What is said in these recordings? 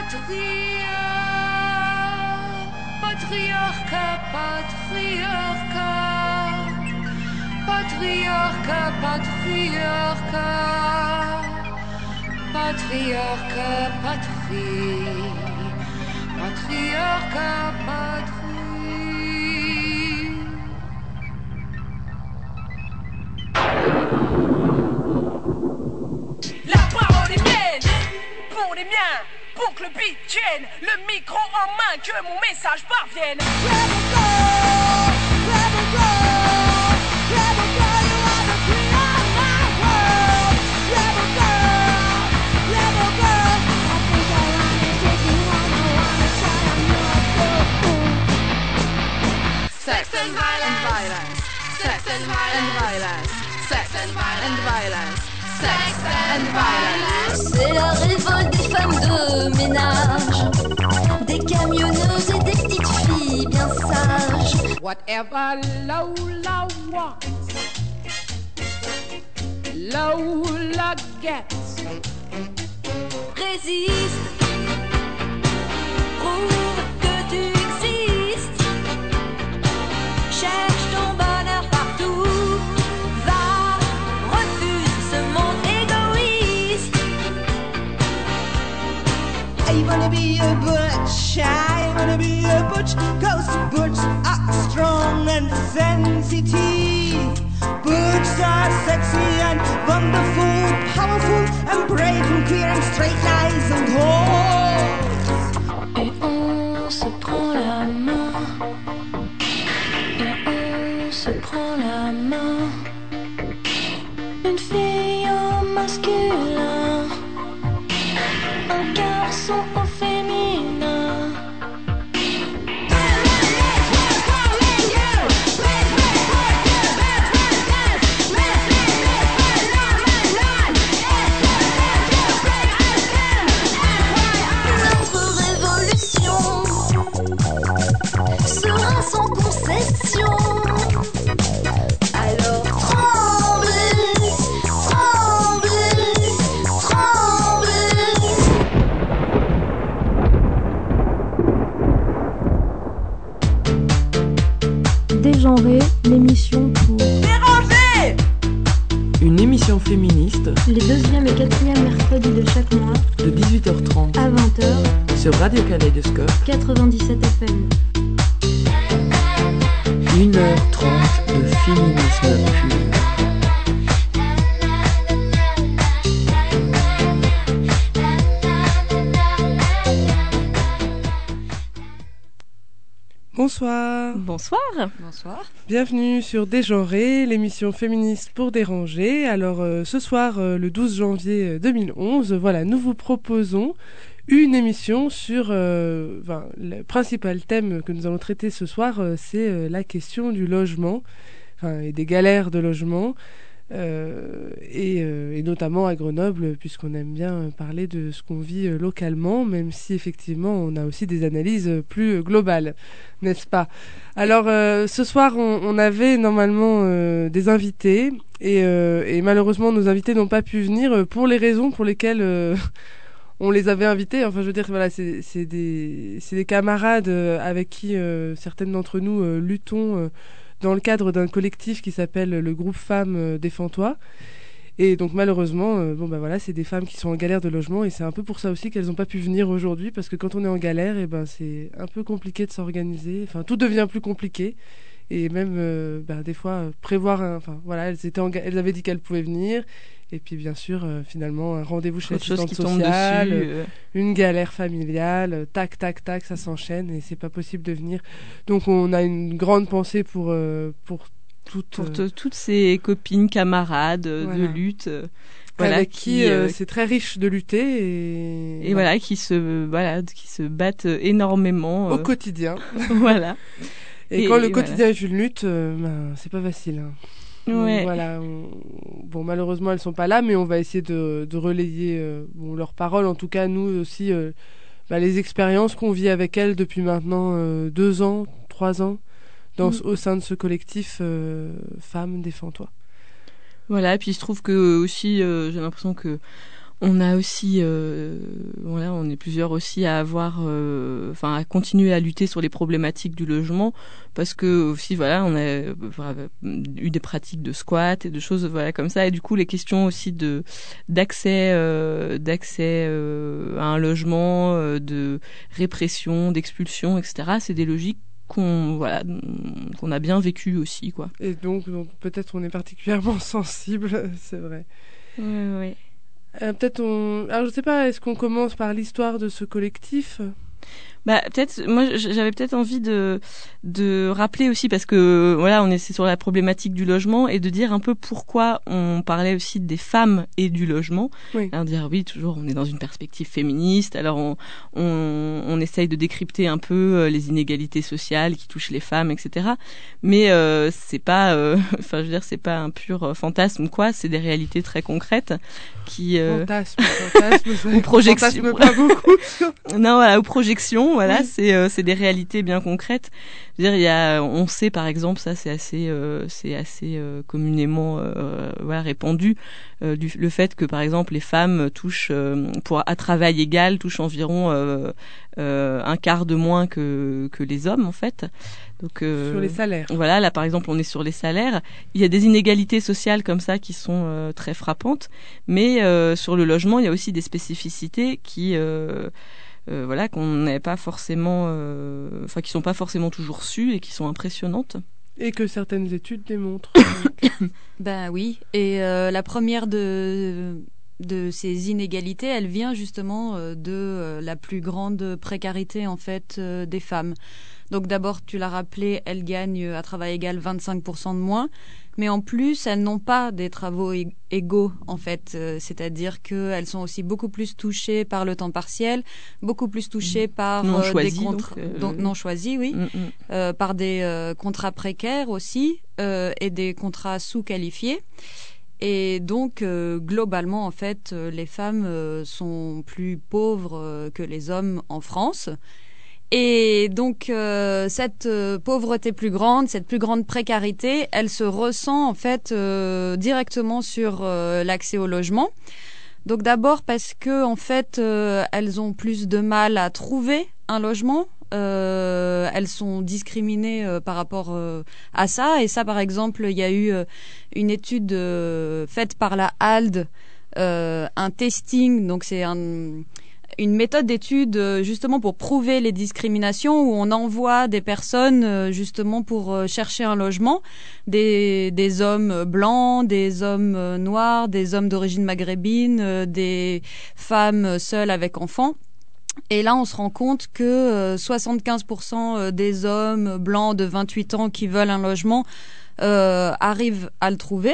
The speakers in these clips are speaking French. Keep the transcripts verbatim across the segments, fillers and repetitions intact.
Patria, patriarca, patriarca, patriarca, patriarca, patriarca, patrie, patriarca, patrie. La parole est mienne, pour les miens, pour que le beat tienne, le micro en main, que mon message parvienne. Rebel girl, rebel girl, rebel girl, you are the queen of my world. Rebel girl, rebel girl, I think I wanna take you home, I wanna try on your fool. Sex and violence, sex and violence, sex and violence, and violence. Sex and violence. C'est la révolte des femmes de ménage, des camionneuses et des petites filles bien sages. Whatever Lola wants, Lola gets. Résiste, prouve que tu existes, cherche ton bonheur partout, va, refuse ce monde égoïste. I wanna be a butch, I wanna be a butch, cause butch are strong and sensitive. Butch are sexy and wonderful, powerful and brave and queer and straight lies and hoes. Et on se prend la main, et on se prend la main. Une fille au masculin, un garçon au féminin. Notre révolution sera sans concession. Alors tremblez, tremblez, tremblez. Dégenré, l'émission pour Dérangé! Une émission féministe les deuxième et quatrième mercredis de chaque mois de dix-huit heures trente à vingt heures sur Radio Kaléidoscope, quatre-vingt-dix-sept F M. une heure trente de féminisme pur. Bonsoir. Bonsoir. Bonsoir. Bienvenue sur Dégenré, l'émission féministe pour déranger. Alors euh, ce soir, euh, le douze janvier deux mille onze, voilà, nous vous proposons une émission sur euh, enfin, le principal thème que nous allons traiter ce soir, euh, c'est euh, la question du logement, enfin, et des galères de logement. Euh, et, euh, et notamment à Grenoble, puisqu'on aime bien parler de ce qu'on vit euh, localement, même si effectivement on a aussi des analyses euh, plus euh, globales, n'est-ce pas? Alors euh, ce soir on, on avait normalement euh, des invités et, euh, et malheureusement nos invités n'ont pas pu venir euh, pour les raisons pour lesquelles euh, on les avait invités. Enfin je veux dire, voilà, c'est, c'est, des, c'est des camarades euh, avec qui euh, certaines d'entre nous euh, luttons euh, dans le cadre d'un collectif qui s'appelle le groupe Femmes euh, Défends-toi. Et donc malheureusement, euh, bon bah voilà, c'est des femmes qui sont en galère de logement et c'est un peu pour ça aussi qu'elles n'ont pas pu venir aujourd'hui, parce que quand on est en galère, et ben c'est un peu compliqué de s'organiser. Enfin, tout devient plus compliqué et même euh, bah, des fois euh, prévoir. Un, enfin voilà, elles étaient, en ga- elles avaient dit qu'elles pouvaient venir. Et puis bien sûr, euh, finalement, un rendez-vous chez l'assistante sociale, dessus, euh... une galère familiale, euh, tac, tac, tac, ça s'enchaîne et c'est pas possible de venir. Donc on a une grande pensée pour euh, pour toutes pour te, toutes ces copines, camarades voilà. de lutte, euh, voilà, avec qui, qui euh, c'est très riche de lutter et, et voilà, qui se voilà, qui se battent énormément au euh... quotidien. Voilà. Et, et quand le et quotidien voilà. est une lutte, euh, ben, c'est pas facile. Hein. Ouais. Donc, voilà, on... bon malheureusement elles sont pas là, mais on va essayer de, de relayer euh, bon, leurs paroles. En tout cas, nous aussi, euh, bah, les expériences qu'on vit avec elles depuis maintenant euh, deux ans, trois ans, dans, mmh. au sein de ce collectif euh, Femmes Défends-toi. Voilà, et puis il se trouve que aussi, euh, j'ai l'impression que on a aussi, euh, voilà, on on est plusieurs aussi à avoir, euh, enfin à continuer à lutter sur les problématiques du logement, parce que aussi voilà, on a euh, eu des pratiques de squat et de choses voilà comme ça, et du coup les questions aussi de d'accès, euh, d'accès euh, à un logement, euh, de répression, d'expulsion, et cetera. C'est des logiques qu'on voilà qu'on a bien vécu aussi quoi. Et donc, donc peut-être on est particulièrement sensible, c'est vrai. Oui, oui. Euh, peut-être on. Alors je sais pas, est-ce qu'on commence par l'histoire de ce collectif ? Bah peut-être moi j'avais peut-être envie de de rappeler aussi, parce que voilà, on est sur la problématique du logement, et de dire un peu pourquoi on parlait aussi des femmes et du logement. Oui. Alors dire oui, toujours on est dans une perspective féministe, alors on on on essaye de décrypter un peu les inégalités sociales qui touchent les femmes, et cetera. Mais euh, c'est pas euh, enfin je veux dire c'est pas un pur fantasme quoi, c'est des réalités très concrètes qui euh... fantasme fantasme ou projection fantasme pas beaucoup. Non voilà, ou projection. Voilà, oui. c'est euh, c'est des réalités bien concrètes. Je veux dire, il y a, on sait par exemple, ça c'est assez euh, c'est assez euh, communément euh, voilà répandu, euh, du, le fait que par exemple les femmes touchent euh, pour à travail égal touchent environ euh, euh, un quart de moins que que les hommes en fait. Donc euh, sur les salaires. Voilà, là par exemple on est sur les salaires. Il y a des inégalités sociales comme ça qui sont euh, très frappantes, mais euh, sur le logement il y a aussi des spécificités qui euh, Euh, voilà qu'on n'est pas forcément euh, enfin qui sont pas forcément toujours sues et qui sont impressionnantes et que certaines études démontrent. Ben oui, et euh, la première de de ces inégalités, elle vient justement euh, de euh, la plus grande précarité en fait euh, des femmes. Donc d'abord, tu l'as rappelé, elles gagnent à travail égal vingt-cinq pour cent de moins, mais en plus, elles n'ont pas des travaux ég- égaux, en fait. Euh, c'est-à-dire qu'elles sont aussi beaucoup plus touchées par le temps partiel, beaucoup plus touchées par non euh, choisi, des contrats donc, euh... non choisis, oui, mm-hmm. euh, par des euh, contrats précaires aussi, euh, et des contrats sous-qualifiés. Et donc, euh, globalement, en fait, euh, les femmes euh, sont plus pauvres euh, que les hommes en France. Et donc euh, cette euh, pauvreté plus grande, cette plus grande précarité, elle se ressent en fait euh, directement sur euh, l'accès au logement. Donc d'abord parce que en fait euh, elles ont plus de mal à trouver un logement. Euh, elles sont discriminées euh, par rapport euh, à ça. Et ça, par exemple, il y a eu euh, une étude euh, faite par la H A L D, euh, un testing. Donc c'est un une méthode d'étude justement pour prouver les discriminations, où on envoie des personnes justement pour chercher un logement, des, des hommes blancs, des hommes noirs, des hommes d'origine maghrébine, des femmes seules avec enfants. Et là, on se rend compte que soixante-quinze pour cent des hommes blancs de vingt-huit ans qui veulent un logement euh, arrivent à le trouver.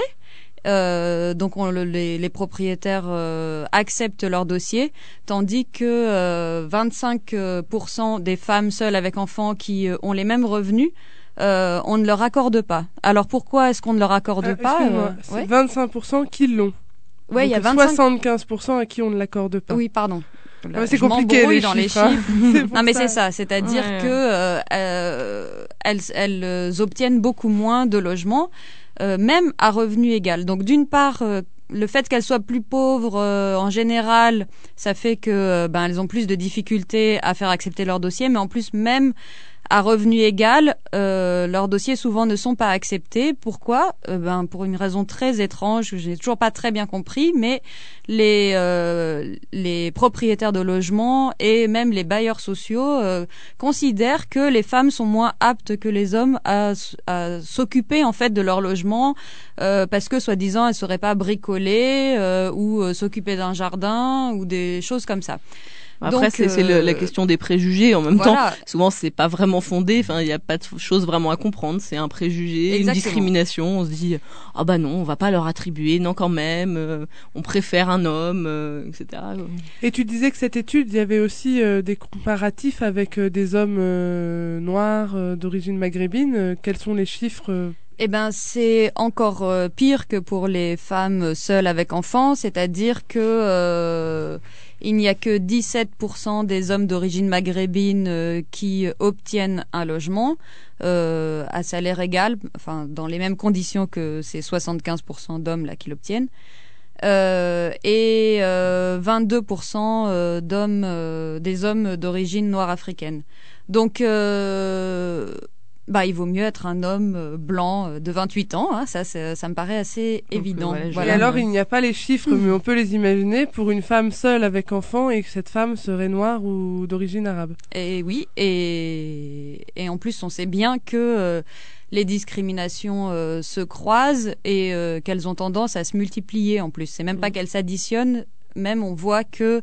Euh, donc on, le, les, les propriétaires euh, acceptent leur dossier, tandis que euh, vingt-cinq pour cent des femmes seules avec enfants qui euh, ont les mêmes revenus, euh, on ne leur accorde pas. Alors pourquoi est-ce qu'on ne leur accorde euh, pas euh, C'est ouais. vingt-cinq pour cent qui l'ont. Oui, il y a vingt-cinq... soixante-quinze pour cent à qui on ne l'accorde pas. Oui, pardon. Là, ah, c'est compliqué les dans chiffres. Les chiffres. non mais c'est ça, c'est-à-dire ouais. que euh, euh, elles, elles obtiennent beaucoup moins de logements. Euh, même à revenu égal. Donc d'une part, euh, le fait qu'elles soient plus pauvres euh, en général, ça fait que euh, ben elles ont plus de difficultés à faire accepter leur dossier, mais en plus même à revenu égal, euh, leurs dossiers souvent ne sont pas acceptés. Pourquoi ? euh, Ben pour une raison très étrange que je n'ai toujours pas très bien compris, mais les euh, les propriétaires de logements et même les bailleurs sociaux euh, considèrent que les femmes sont moins aptes que les hommes à, à s'occuper en fait de leur logement, euh, parce que soi-disant elles seraient pas bricolées euh, ou euh, s'occuper d'un jardin ou des choses comme ça. Après, Donc, c'est, euh, c'est le, la question des préjugés. En même voilà. temps, souvent, c'est pas vraiment fondé. Enfin, il n'y a pas de choses vraiment à comprendre. C'est un préjugé, Exactement. Une discrimination. On se dit, ah oh bah non, on va pas leur attribuer. Non, quand même, euh, on préfère un homme, euh, et cetera. Et tu disais que cette étude, il y avait aussi euh, des comparatifs avec euh, des hommes euh, noirs euh, d'origine maghrébine. Euh, quels sont les chiffres euh... Eh ben, c'est encore euh, pire que pour les femmes seules avec enfants, c'est-à-dire que euh, il n'y a que dix-sept pour cent des hommes d'origine maghrébine euh, qui obtiennent un logement euh, à salaire égal, enfin dans les mêmes conditions que ces soixante-quinze pour cent d'hommes là qui l'obtiennent. euh, et euh, vingt-deux pour cent euh, d'hommes, euh, des hommes d'origine noire africaine. Donc, euh, bah, il vaut mieux être un homme blanc de vingt-huit ans, hein, ça, ça, ça me paraît assez Donc, évident. Voilà, voilà. Et alors, il n'y a pas les chiffres, mais on peut les imaginer pour une femme seule avec enfant et que cette femme serait noire ou d'origine arabe. Et oui, et, et en plus, on sait bien que euh, les discriminations euh, se croisent et euh, qu'elles ont tendance à se multiplier en plus. C'est même pas qu'elles s'additionnent, même on voit que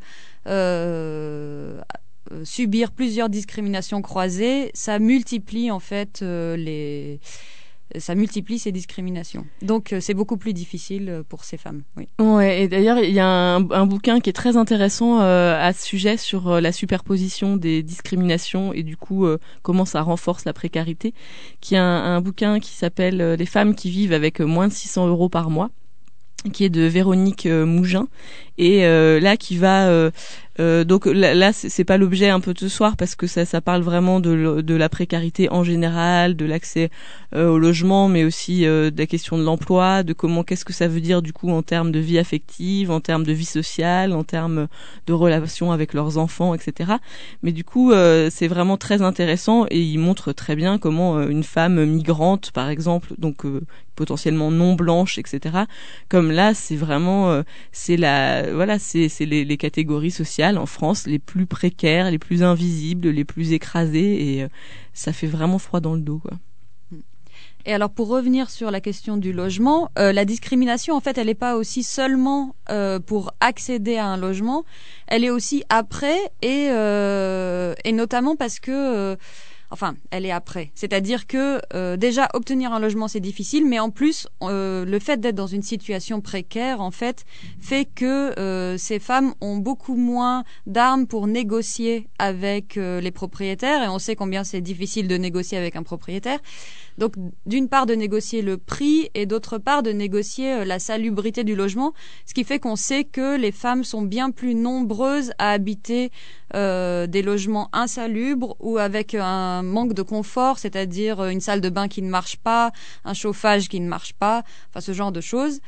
euh, subir plusieurs discriminations croisées, ça multiplie en fait euh, les, ça multiplie ces discriminations. Donc euh, c'est beaucoup plus difficile pour ces femmes. Oui. Ouais. Et d'ailleurs il y a un, un bouquin qui est très intéressant euh, à ce sujet sur euh, la superposition des discriminations et du coup euh, comment ça renforce la précarité. Qui est un, un bouquin qui s'appelle euh, Les femmes qui vivent avec moins de six cents euros par mois, qui est de Véronique euh, Mougin et euh, là qui va euh, euh, donc là, là c'est, c'est pas l'objet un peu de ce soir parce que ça ça parle vraiment de de la précarité en général, de l'accès euh, au logement, mais aussi euh, de la question de l'emploi, de comment qu'est-ce que ça veut dire du coup en termes de vie affective, en termes de vie sociale, en termes de relations avec leurs enfants, et cetera. Mais du coup euh, c'est vraiment très intéressant et il montre très bien comment euh, une femme migrante par exemple, donc euh, potentiellement non blanche, et cetera. Comme là, c'est vraiment, euh, c'est la, voilà, c'est c'est les, les catégories sociales en France les plus précaires, les plus invisibles, les plus écrasées, et euh, ça fait vraiment froid dans le dos, quoi. Et alors, pour revenir sur la question du logement, euh, la discrimination, en fait, elle n'est pas aussi seulement euh, pour accéder à un logement, elle est aussi après, et euh, et notamment parce que euh, Enfin, elle est après. C'est-à-dire que euh, déjà obtenir un logement c'est difficile, mais en plus euh, le fait d'être dans une situation précaire en fait fait que euh, ces femmes ont beaucoup moins d'armes pour négocier avec euh, les propriétaires, et on sait combien c'est difficile de négocier avec un propriétaire. Donc d'une part de négocier le prix et d'autre part de négocier euh, la salubrité du logement, ce qui fait qu'on sait que les femmes sont bien plus nombreuses à habiter euh, des logements insalubres ou avec un manque de confort, c'est-à-dire une salle de bain qui ne marche pas, un chauffage qui ne marche pas, enfin ce genre de choses.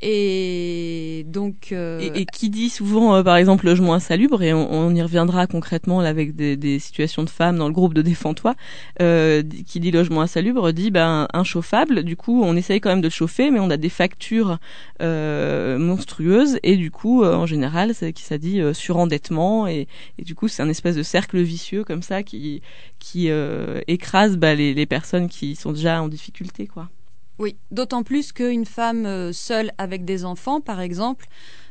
Et donc euh... et, et qui dit souvent euh, par exemple logement insalubre, et on, on y reviendra concrètement là avec des, des situations de femmes dans le groupe de Défends-toi, euh, qui dit logement insalubre dit ben inchauffable, du coup on essaye quand même de le chauffer mais on a des factures euh, monstrueuses et du coup euh, en général c'est, ça dit euh, surendettement, et, et du coup c'est un espèce de cercle vicieux comme ça qui qui euh, écrase bah, les, les personnes qui sont déjà en difficulté, quoi. Oui, d'autant plus qu'une femme euh, seule avec des enfants, par exemple,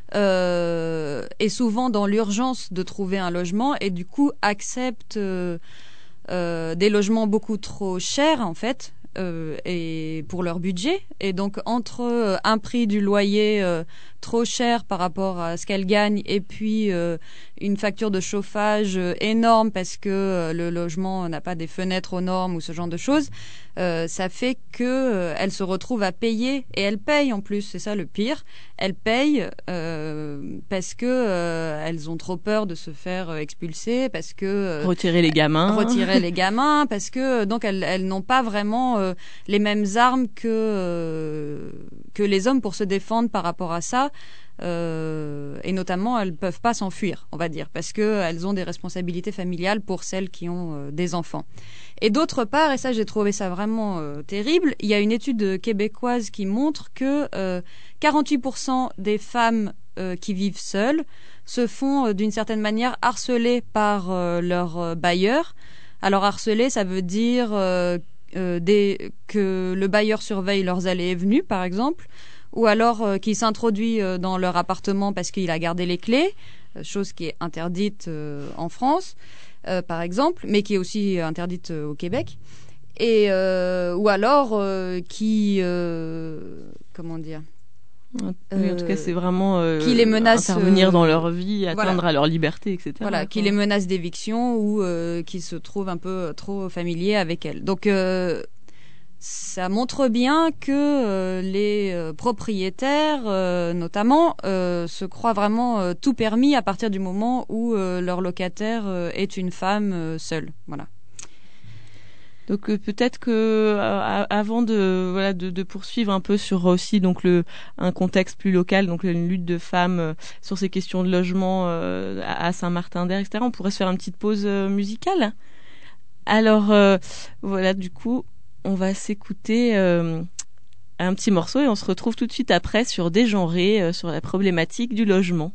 euh, est souvent dans l'urgence de trouver un logement et du coup accepte euh, euh, des logements beaucoup trop chers, en fait, euh, et pour leur budget. Et donc, entre euh, un prix du loyer euh, trop cher par rapport à ce qu'elle gagne et puis euh, une facture de chauffage euh, énorme parce que euh, le logement n'a pas des fenêtres aux normes ou ce genre de choses, Euh, ça fait que euh, elle se retrouve à payer, et elle paye en plus, c'est ça le pire. Elle paye euh, parce que euh, elles ont trop peur de se faire euh, expulser, parce que euh, retirer les gamins, retirer les gamins, parce que donc elles, elles n'ont pas vraiment euh, les mêmes armes que euh, que les hommes pour se défendre par rapport à ça. Euh, et notamment, elles peuvent pas s'enfuir, on va dire, parce que elles ont des responsabilités familiales pour celles qui ont euh, des enfants. Et d'autre part, et ça j'ai trouvé ça vraiment euh, terrible, il y a une étude québécoise qui montre que euh, quarante-huit pour cent des femmes euh, qui vivent seules se font euh, d'une certaine manière harceler par euh, leur euh, bailleur. Alors harceler, ça veut dire euh, euh, des, que le bailleur surveille leurs allées et venues, par exemple, ou alors euh, qu'il s'introduit euh, dans leur appartement parce qu'il a gardé les clés, euh, chose qui est interdite euh, en France. Euh, par exemple, mais qui est aussi interdite euh, au Québec, et euh, ou alors euh, qui, euh, comment dire, oui, en tout cas, c'est vraiment euh, qui les menace, intervenir euh, dans leur vie, atteindre voilà. à leur liberté, et cetera. Voilà, qui les menace d'éviction ou euh, qui se trouvent un peu trop familiers avec elles. Donc euh, ça montre bien que euh, les euh, propriétaires, euh, notamment, euh, se croient vraiment euh, tout permis à partir du moment où euh, leur locataire euh, est une femme euh, seule. Voilà. Donc euh, peut-être que euh, avant de voilà de, de poursuivre un peu sur aussi donc le un contexte plus local, donc une lutte de femmes euh, sur ces questions de logement euh, à Saint-Martin-d'Air, et cetera. On pourrait se faire une petite pause euh, musicale. Alors euh, voilà, du coup, on va s'écouter euh, un petit morceau et on se retrouve tout de suite après sur Dégenré, euh, sur la problématique du logement.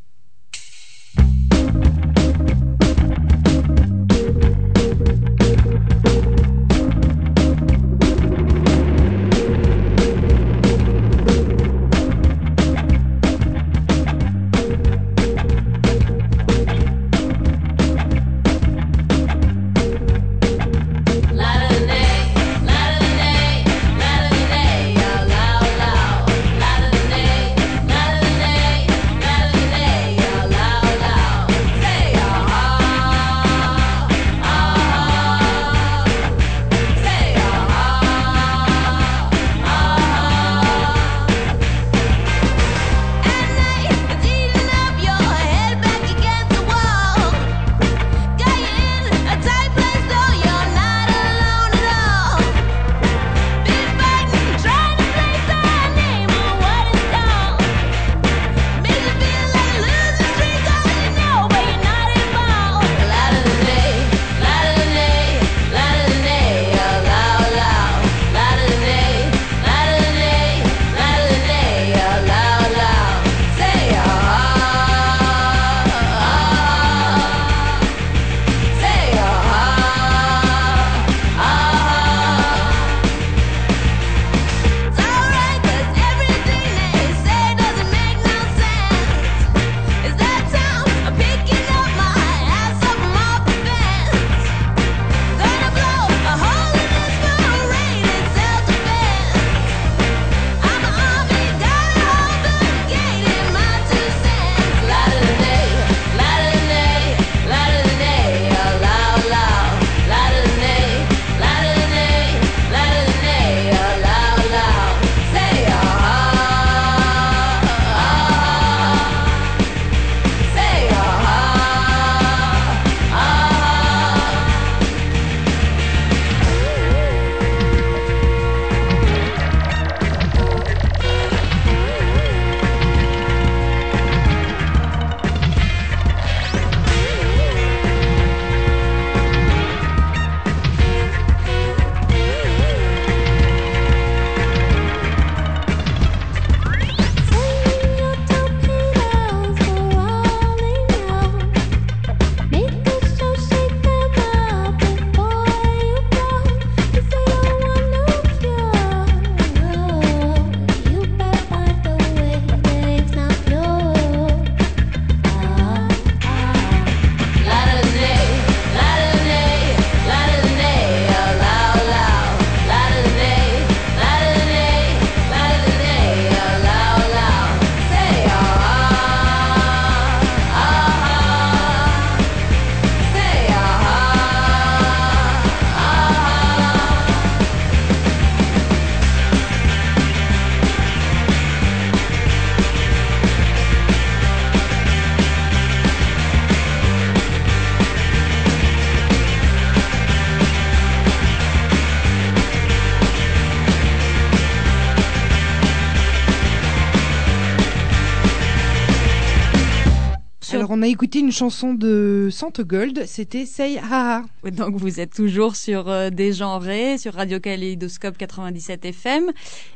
Alors on a écouté une chanson de Santegold, c'était Say Ha Ha. Donc vous êtes toujours sur euh, Dégenré, sur Radio Kaléidoscope quatre-vingt-dix-sept F M,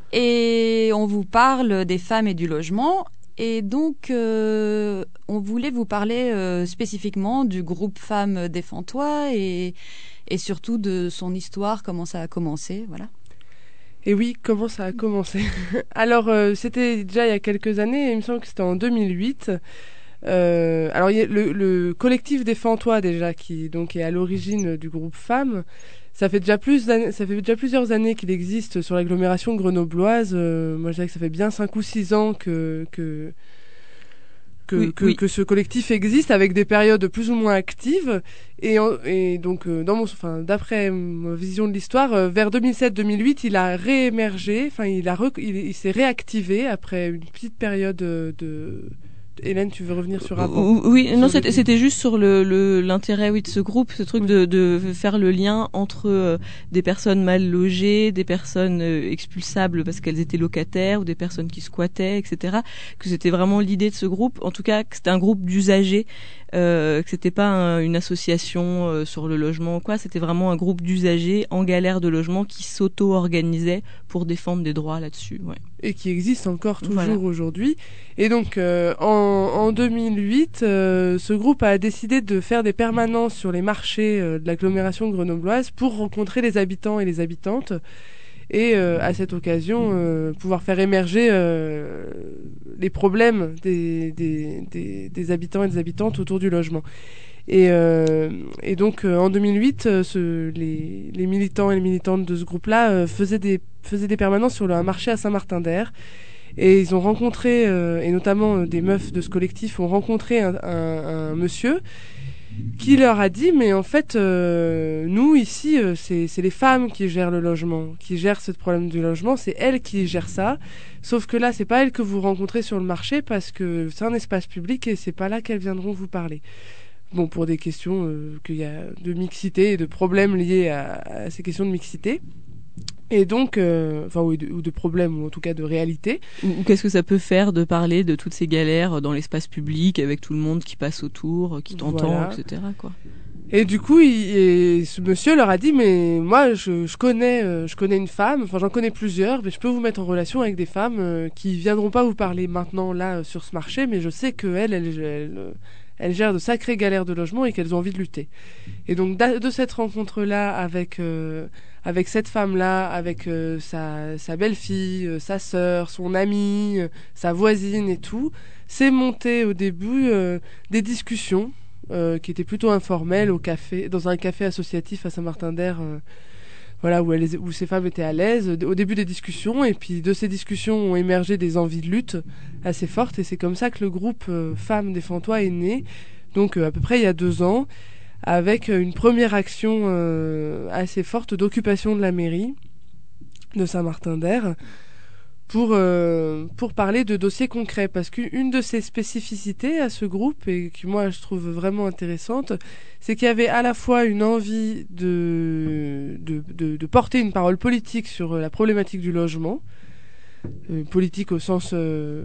et on vous parle des femmes et du logement. Et donc, euh, on voulait vous parler euh, spécifiquement du groupe Femmes Défends-toi et, et surtout de son histoire, comment ça a commencé, voilà. Et oui, comment ça a commencé. Alors, euh, c'était déjà il y a quelques années, il me semble que c'était en deux mille huit. Euh, alors, il y a le, le collectif Défends-toi déjà, qui donc est à l'origine du groupe Femmes. Ça fait déjà plus d'années, ça fait déjà plusieurs années qu'il existe sur l'agglomération grenobloise. Euh, moi, je dirais que ça fait bien cinq ou six ans que que que, oui, que, oui. que ce collectif existe, avec des périodes plus ou moins actives. Et, en, et donc, euh, dans mon, enfin, d'après ma vision de l'histoire, euh, vers deux mille sept deux mille huit, il a réémergé. Enfin, il a, rec- il, il s'est réactivé après une petite période de Hélène, tu veux revenir sur avant? Oui, sur non, c'était, c'était juste sur le, le, l'intérêt oui, de ce groupe, ce truc oui. de, de faire le lien entre euh, des personnes mal logées, des personnes euh, expulsables parce qu'elles étaient locataires ou des personnes qui squattaient, et cetera. Que c'était vraiment l'idée de ce groupe. En tout cas, que c'était un groupe d'usagers, euh, que c'était pas un, une association euh, sur le logement ou quoi. C'était vraiment un groupe d'usagers en galère de logement qui s'auto-organisait pour défendre des droits là-dessus. Ouais. Et qui existe encore toujours voilà. aujourd'hui. Et donc, euh, en, en deux mille huit, euh, ce groupe a décidé de faire des permanences sur les marchés euh, de l'agglomération grenobloise pour rencontrer les habitants et les habitantes et euh, à cette occasion euh, pouvoir faire émerger euh, les problèmes des, des, des, des habitants et des habitantes autour du logement. Et, euh, et donc euh, en deux mille huit, euh, ce, les, les militants et les militantes de ce groupe-là euh, faisaient des faisaient des permanences sur le, un marché à Saint-Martin-d'Air. Et ils ont rencontré, euh, et notamment euh, des meufs de ce collectif ont rencontré un, un, un monsieur qui leur a dit, mais en fait, euh, nous ici, euh, c'est, c'est les femmes qui gèrent le logement, qui gèrent ce problème du logement, c'est elles qui gèrent ça. Sauf que là, c'est pas elles que vous rencontrez sur le marché parce que c'est un espace public et c'est pas là qu'elles viendront vous parler. Bon, pour des questions euh, qu'il y a de mixité et de problèmes liés à, à ces questions de mixité. Et donc, euh, enfin, ou de, ou de problèmes, ou en tout cas de réalité. Ou, ou qu'est-ce que ça peut faire de parler de toutes ces galères dans l'espace public avec tout le monde qui passe autour, qui t'entend, voilà. et cetera, quoi. Et du coup, il, et ce monsieur leur a dit, mais moi, je, je connais, euh, je connais une femme, enfin, j'en connais plusieurs, mais je peux vous mettre en relation avec des femmes euh, qui viendront pas vous parler maintenant, là, euh, sur ce marché, mais je sais qu'elles, elles, elles, elles, elles gèrent de sacrées galères de logement et qu'elles ont envie de lutter. Et donc, de cette rencontre-là avec... Euh, avec cette femme-là, avec euh, sa, sa belle-fille, euh, sa sœur, son amie, euh, sa voisine et tout, c'est monté au début euh, des discussions euh, qui étaient plutôt informelles au café, dans un café associatif à Saint-Martin-d'Air, euh, voilà, où, elles, où ces femmes étaient à l'aise, au début des discussions, et puis de ces discussions ont émergé des envies de lutte assez fortes, et c'est comme ça que le groupe euh, Femmes Défends-toi est né, donc euh, à peu près il y a deux ans, avec une première action euh, assez forte d'occupation de la mairie de Saint-Martin-d'Air pour, euh, pour parler de dossiers concrets. Parce qu'une de ces spécificités à ce groupe, et qui moi je trouve vraiment intéressante, c'est qu'il y avait à la fois une envie de, de, de, de porter une parole politique sur la problématique du logement, Euh, politique au sens euh,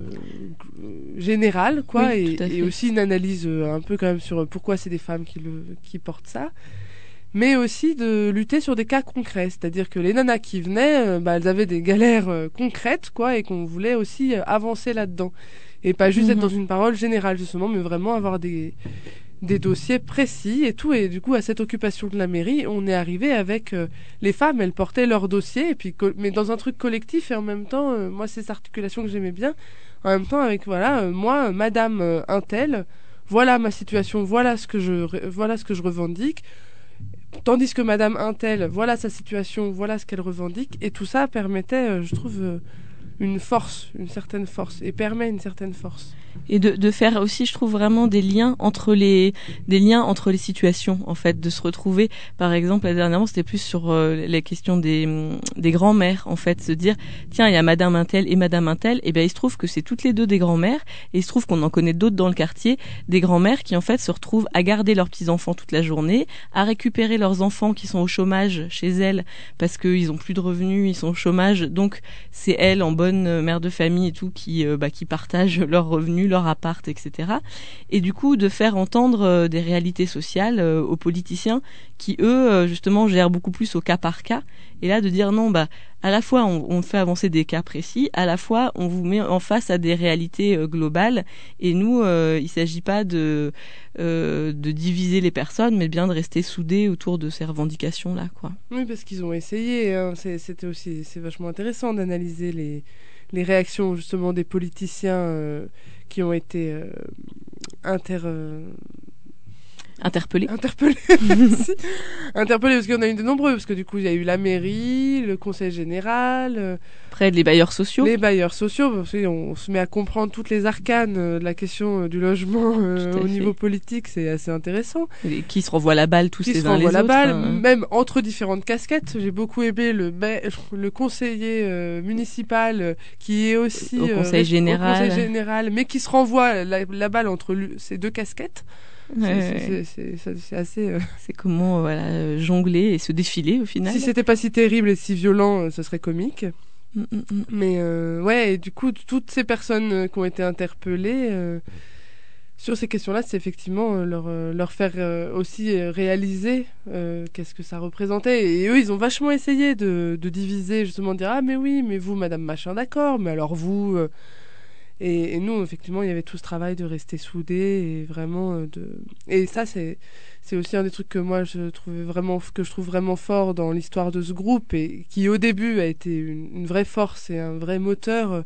général, quoi, oui, et, et aussi une analyse euh, un peu quand même sur pourquoi c'est des femmes qui, le, qui portent ça, mais aussi de lutter sur des cas concrets, c'est-à-dire que les nanas qui venaient, euh, bah, elles avaient des galères euh, concrètes, quoi, et qu'on voulait aussi euh, avancer là-dedans, et pas juste mm-hmm. être dans une parole générale, justement, mais vraiment avoir des... des dossiers précis et tout, et du coup à cette occupation de la mairie on est arrivé avec euh, les femmes, elles portaient leurs dossiers et puis co- mais dans un truc collectif, et en même temps euh, moi c'est cette articulation que j'aimais bien, en même temps avec voilà euh, moi euh, madame euh, untel, voilà ma situation, voilà ce que je re- voilà ce que je revendique, tandis que madame untel, voilà sa situation, voilà ce qu'elle revendique, et tout ça permettait euh, je trouve euh, une force, une certaine force, et permet une certaine force. Et de, de faire aussi, je trouve, vraiment des liens entre les des liens entre les situations, en fait, de se retrouver. Par exemple, la dernièrement, c'était plus sur euh, les questions des des grands-mères, en fait, se dire tiens, il y a Madame Untel et Madame Untel, et ben il se trouve que c'est toutes les deux des grands-mères, et il se trouve qu'on en connaît d'autres dans le quartier, des grands-mères qui en fait se retrouvent à garder leurs petits enfants toute la journée, à récupérer leurs enfants qui sont au chômage chez elles parce qu'ils ont plus de revenus, ils sont au chômage, donc c'est elles en bonne mère de famille et tout qui euh, bah, qui partagent leurs revenus, leur appart, et cetera. Et du coup, de faire entendre euh, des réalités sociales euh, aux politiciens qui, eux, euh, justement, gèrent beaucoup plus au cas par cas. Et là, de dire non, bah, à la fois, on, on fait avancer des cas précis, à la fois, on vous met en face à des réalités euh, globales. Et nous, euh, il s'agit pas de, euh, de diviser les personnes, mais bien de rester soudés autour de ces revendications-là, quoi. Oui, parce qu'ils ont essayé. Hein. C'est, c'était aussi, c'est vachement intéressant d'analyser les, les réactions, justement, des politiciens euh, qui ont été euh, inter... Euh, Interpellé. Interpellé, merci. Interpellé parce qu'il y en a eu de nombreux, parce que du coup, il y a eu la mairie, le conseil général. Euh, Après, les bailleurs sociaux. Les bailleurs sociaux, parce qu'on on se met à comprendre toutes les arcanes euh, de la question euh, du logement euh, au fait. niveau politique, c'est assez intéressant. Et qui se renvoient la balle tous qui les uns les autres. Qui se renvoient la balle, hein. même entre différentes casquettes. J'ai beaucoup aimé le, le conseiller euh, municipal euh, qui est aussi au conseil, euh, général. au conseil général, mais qui se renvoie la, la balle entre lui, ces deux casquettes. Ouais, c'est, ouais. c'est, c'est, c'est assez. Euh... C'est comment euh, voilà jongler et se défiler au final. Si c'était pas si terrible et si violent, euh, ce serait comique. Mm, mm, mm. Mais euh, ouais, et du coup, toutes ces personnes euh, qui ont été interpellées euh, sur ces questions-là, c'est effectivement euh, leur euh, leur faire euh, aussi euh, réaliser euh, qu'est-ce que ça représentait. Et eux, ils ont vachement essayé de de diviser, justement, de dire ah mais oui, mais vous, Madame Machin, d'accord, mais alors vous. Euh, Et, et nous, effectivement, il y avait tout ce travail de rester soudés et vraiment euh, de. Et ça, c'est c'est aussi un des trucs que moi je trouvais vraiment que je trouve vraiment fort dans l'histoire de ce groupe et qui au début a été une, une vraie force et un vrai moteur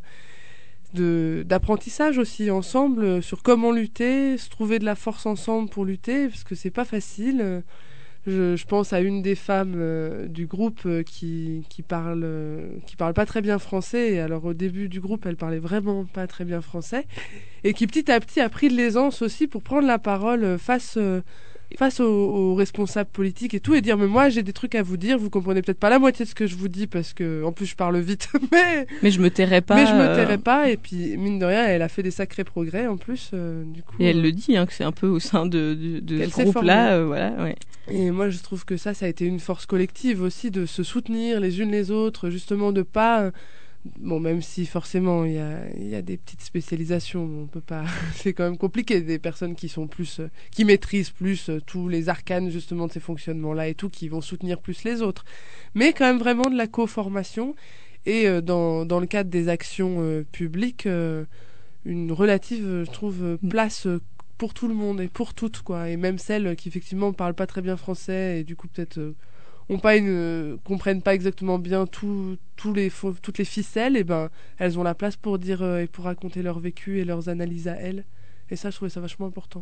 de d'apprentissage aussi ensemble sur comment lutter, se trouver de la force ensemble pour lutter parce que c'est pas facile. Je, je pense à une des femmes euh, du groupe euh, qui qui parle euh, qui parle pas très bien français. Et alors au début du groupe, elle parlait vraiment pas très bien français et qui petit à petit a pris de l'aisance aussi pour prendre la parole face euh, face aux, aux responsables politiques et tout et dire mais moi j'ai des trucs à vous dire, vous comprenez peut-être pas la moitié de ce que je vous dis parce que en plus je parle vite mais mais je me tairai pas mais je me euh... tairai pas et puis mine de rien elle a fait des sacrés progrès en plus euh, du coup et elle euh... le dit hein, que c'est un peu au sein de de, de ce groupe là euh, voilà ouais. Et moi je trouve que ça ça a été une force collective aussi de se soutenir les unes les autres justement de pas bon même si forcément il y a il y a des petites spécialisations on peut pas c'est quand même compliqué des personnes qui sont plus euh, qui maîtrisent plus euh, tous les arcanes justement de ces fonctionnements là et tout qui vont soutenir plus les autres mais quand même vraiment de la co-formation et euh, dans dans le cadre des actions euh, publiques euh, une relative je trouve place euh, pour tout le monde et pour toutes quoi et même celles qui effectivement parlent pas très bien français et du coup peut-être euh, ont pas une euh, comprennent pas exactement bien tout tous les toutes les ficelles et ben elles ont la place pour dire euh, et pour raconter leur vécu et leurs analyses à elles et ça je trouvais ça vachement important.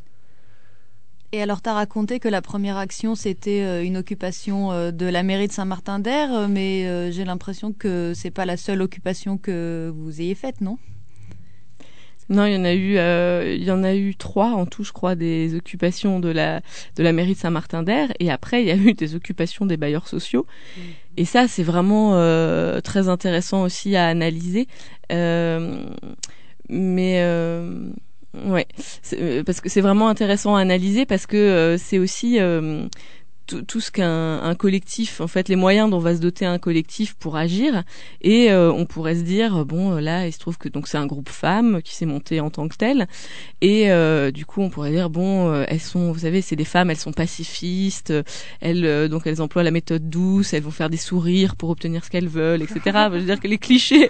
Et alors t'as raconté que la première action c'était euh, une occupation euh, de la mairie de Saint-Martin-d'Air mais euh, j'ai l'impression que c'est pas la seule occupation que vous ayez faite, non? Non, il y en a eu, euh, il y en a eu trois en tout, je crois, des occupations de la de la mairie de Saint-Martin-d'Air. Et après, il y a eu des occupations des bailleurs sociaux. Mmh. Et ça, c'est vraiment euh, très intéressant aussi à analyser. Euh, mais euh, ouais, c'est, parce que c'est vraiment intéressant à analyser parce que euh, c'est aussi euh, tout, tout ce qu'un un collectif, en fait, les moyens dont va se doter un collectif pour agir. Et euh, on pourrait se dire, bon, là, il se trouve que donc c'est un groupe femmes qui s'est monté en tant que tel. Et euh, du coup, on pourrait dire, bon, euh, elles sont, vous savez, c'est des femmes, elles sont pacifistes. Elles, euh, donc, elles emploient la méthode douce. Elles vont faire des sourires pour obtenir ce qu'elles veulent, et cetera. Je veux dire que les clichés,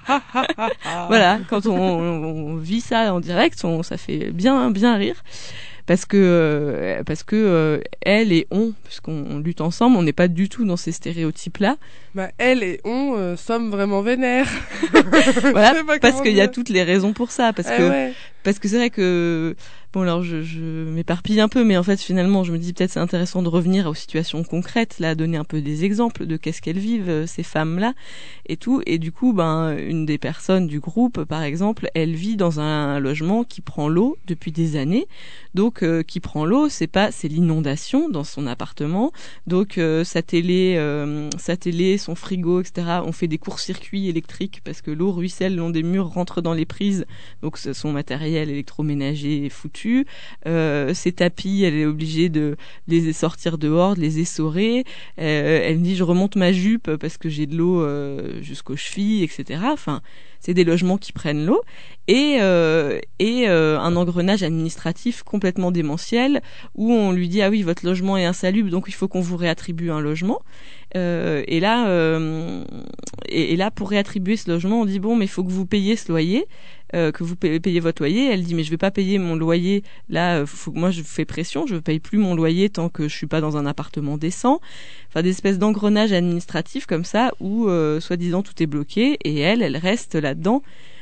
voilà, quand on, on, on vit ça en direct, on, ça fait bien, bien rire. Parce que euh, parce que euh, elle et on, puisqu'on on lutte ensemble, on n'est pas du tout dans ces stéréotypes-là. Bah elle et on euh, sommes vraiment vénères. Voilà, parce qu'il y a toutes les raisons pour ça, parce eh que ouais. parce que c'est vrai que bon alors je, je m'éparpille un peu, mais en fait finalement je me dis peut-être c'est intéressant de revenir aux situations concrètes, là, donner un peu des exemples de qu'est-ce qu'elles vivent ces femmes-là et tout. Et du coup, ben une des personnes du groupe, par exemple, elle vit dans un logement qui prend l'eau depuis des années. Donc euh, qui prend l'eau, c'est pas c'est l'inondation dans son appartement. Donc euh, sa télé, euh, sa télé, son frigo, et cetera. On fait des courts-circuits électriques parce que l'eau ruisselle le long des murs, rentre dans les prises. Donc son matériel électroménager est foutu. Euh, ses tapis, elle est obligée de les sortir dehors, de les essorer. Euh, elle dit je remonte ma jupe parce que j'ai de l'eau euh, jusqu'aux chevilles, et cetera. Enfin, c'est des logements qui prennent l'eau et euh, et euh, un engrenage administratif complètement démentiel où on lui dit ah oui votre logement est insalubre donc il faut qu'on vous réattribue un logement euh, et là euh, et, et là pour réattribuer ce logement on dit bon mais il faut que vous payiez ce loyer euh, que vous payez, payez votre loyer. Elle dit mais je vais pas payer mon loyer là, faut que moi je fais pression, je ne paye plus mon loyer tant que je suis pas dans un appartement décent. Enfin des espèces d'engrenages administratifs comme ça où euh, soi-disant tout est bloqué et elle elle reste là-dedans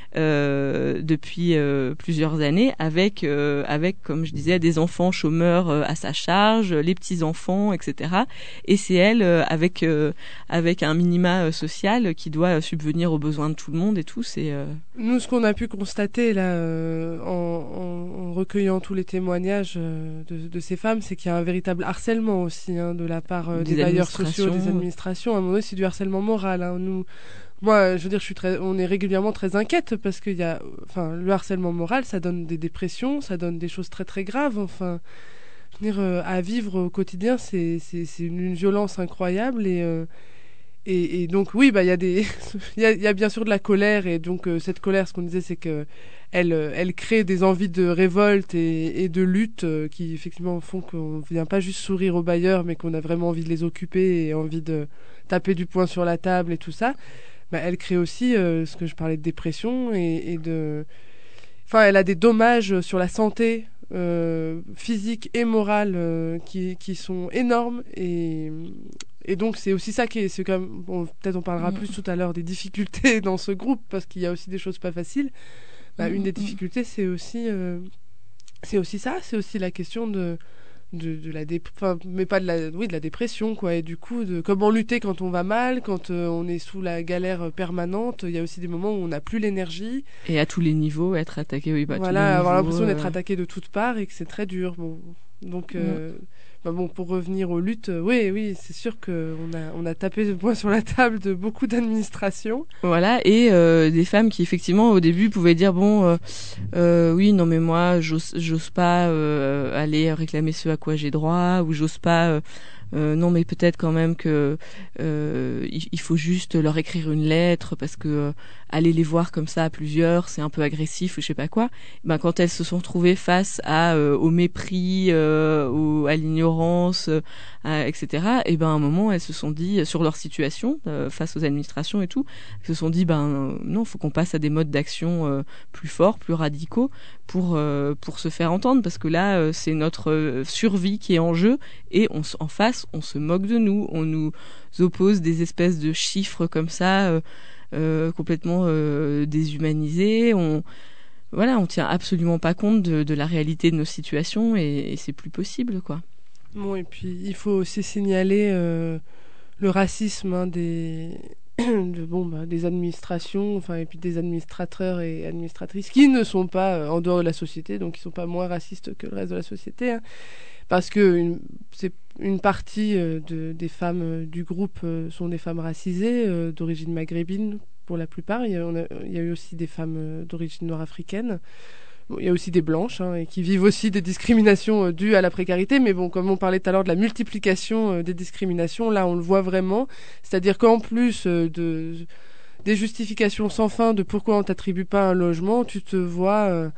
euh, depuis euh, plusieurs années, avec euh, avec comme je disais des enfants chômeurs euh, à sa charge, les petits enfants, et cetera. Et c'est elle euh, avec euh, avec un minima euh, social qui doit euh, subvenir aux besoins de tout le monde et tout. C'est euh... nous ce qu'on a pu constater là euh, en, en, en recueillant tous les témoignages euh, de, de ces femmes, c'est qu'il y a un véritable harcèlement aussi hein, de la part euh, des, des bailleurs sociaux, des administrations. À un moment donné, c'est du harcèlement moral. Hein. Nous Moi, je veux dire, je suis très, on est régulièrement très inquiète parce qu'il y a, enfin, le harcèlement moral, ça donne des dépressions, ça donne des choses très très graves. Enfin, je veux dire, euh, à vivre au quotidien, c'est c'est c'est une, une violence incroyable et euh, et, et donc oui, bah il y a des, il y a, y a bien sûr de la colère et donc euh, cette colère, ce qu'on disait, c'est que elle elle crée des envies de révolte et, et de lutte euh, qui effectivement font qu'on vient pas juste sourire aux bailleurs, mais qu'on a vraiment envie de les occuper et envie de taper du poing sur la table et tout ça. Bah, elle crée aussi euh, ce que je parlais de dépression et, et de... Enfin, elle a des dommages sur la santé euh, physique et morale euh, qui, qui sont énormes. Et, et donc, c'est aussi ça qui est... C'est quand même, bon, peut-être on parlera mmh. plus tout à l'heure des difficultés dans ce groupe, parce qu'il y a aussi des choses pas faciles. Bah, mmh. Une des difficultés, c'est aussi, euh, c'est aussi ça. C'est aussi la question de... de, de la dé... enfin, mais pas de la oui de la dépression quoi, et du coup de comment lutter quand on va mal, quand euh, on est sous la galère permanente. Il y a aussi des moments où on n'a plus l'énergie et à tous les niveaux être attaqué oui bah, voilà avoir niveaux, l'impression euh... d'être attaqué de toutes parts et que c'est très dur. Bon donc euh, mm. bah bon pour revenir aux luttes, euh, oui oui c'est sûr que on a on a tapé le poing sur la table de beaucoup d'administrations. Voilà et euh, des femmes qui effectivement au début pouvaient dire bon euh, euh, oui non mais moi j'ose j'ose pas euh, aller réclamer ce à quoi j'ai droit, ou j'ose pas euh, Euh, non mais peut-être quand même que euh, il, il faut juste leur écrire une lettre parce que euh, aller les voir comme ça à plusieurs c'est un peu agressif ou je sais pas quoi. Ben quand elles se sont trouvées face à euh, au mépris, euh, au, à l'ignorance, euh, à, et cetera. Et ben à un moment elles se sont dit sur leur situation euh, face aux administrations et tout, elles se sont dit ben euh, non faut qu'on passe à des modes d'action euh, plus forts, plus radicaux pour euh, pour se faire entendre parce que là euh, c'est notre euh, survie qui est en jeu et on en face on se moque de nous, on nous oppose des espèces de chiffres comme ça, euh, euh, complètement euh, déshumanisés. On, voilà, on tient absolument pas compte de, de la réalité de nos situations et, et c'est plus possible, quoi. Bon, et puis il faut aussi signaler euh, le racisme hein, des de, bon, bah, des administrations, enfin et puis des administrateurs et administratrices qui ne sont pas euh, en dehors de la société, donc qui sont pas moins racistes que le reste de la société. Hein. Parce que une, c'est une partie euh, de, des femmes euh, du groupe euh, sont des femmes racisées, euh, d'origine maghrébine pour la plupart. Il y a, on a, il y a eu aussi des femmes euh, d'origine nord-africaine. Bon, il y a aussi des blanches hein, et qui vivent aussi des discriminations euh, dues à la précarité. Mais bon, comme on parlait tout à l'heure de la multiplication euh, des discriminations, là on le voit vraiment. C'est-à-dire qu'en plus euh, de, des justifications sans fin de pourquoi on t'attribue pas un logement, tu te vois... Euh,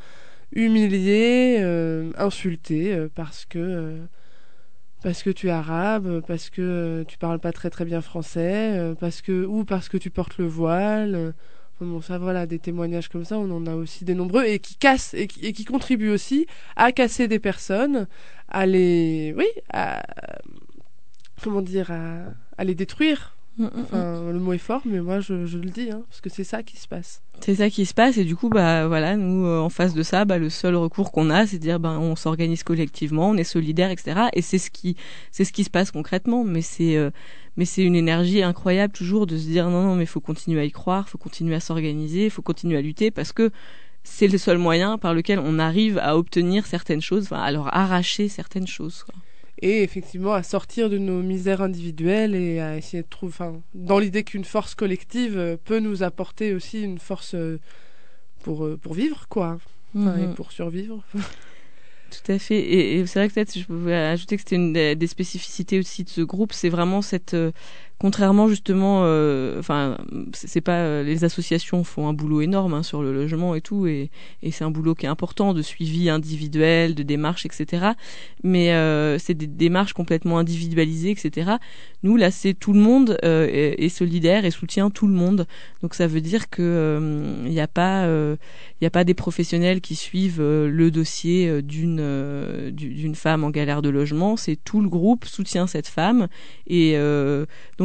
humilié, euh, insulté euh, parce que euh, parce que tu es arabe, parce que euh, tu parles pas très très bien français, euh, parce que ou parce que tu portes le voile. Euh, enfin bon, ça voilà, des témoignages comme ça, on en a aussi des nombreux et qui cassent et qui, et qui contribuent aussi à casser des personnes, à les oui, à comment dire, à, à les détruire. Enfin, le mot est fort, mais moi je, je le dis, hein, parce que c'est ça qui se passe. C'est ça qui se passe, et du coup, bah voilà, nous euh, en face de ça, bah le seul recours qu'on a, c'est de dire, ben bah, on s'organise collectivement, on est solidaire, et cetera. Et c'est ce qui, c'est ce qui se passe concrètement, mais c'est, euh, mais c'est une énergie incroyable toujours de se dire non, non, mais faut continuer à y croire, faut continuer à s'organiser, faut continuer à lutter, parce que c'est le seul moyen par lequel on arrive à obtenir certaines choses, enfin, à leur arracher certaines choses, quoi. Et effectivement à sortir de nos misères individuelles et à essayer de trouver, enfin, dans l'idée qu'une force collective peut nous apporter aussi une force pour, pour vivre, quoi, enfin, mm-hmm. et pour survivre. Tout à fait. Et, et c'est vrai que peut-être je pouvais ajouter que c'était une des, des spécificités aussi de ce groupe, c'est vraiment cette... Euh, contrairement justement, euh, enfin, c'est, c'est pas euh, les associations font un boulot énorme hein, sur le logement et tout, et, et c'est un boulot qui est important de suivi individuel, de démarches, et cetera. Mais euh, c'est des démarches complètement individualisées, et cetera. Nous là, c'est tout le monde euh, est, est solidaire et soutient tout le monde. Donc ça veut dire que il euh, n'y a pas, il euh, y a pas des professionnels qui suivent euh, le dossier d'une euh, d'une femme en galère de logement. C'est tout le groupe soutient cette femme et euh, donc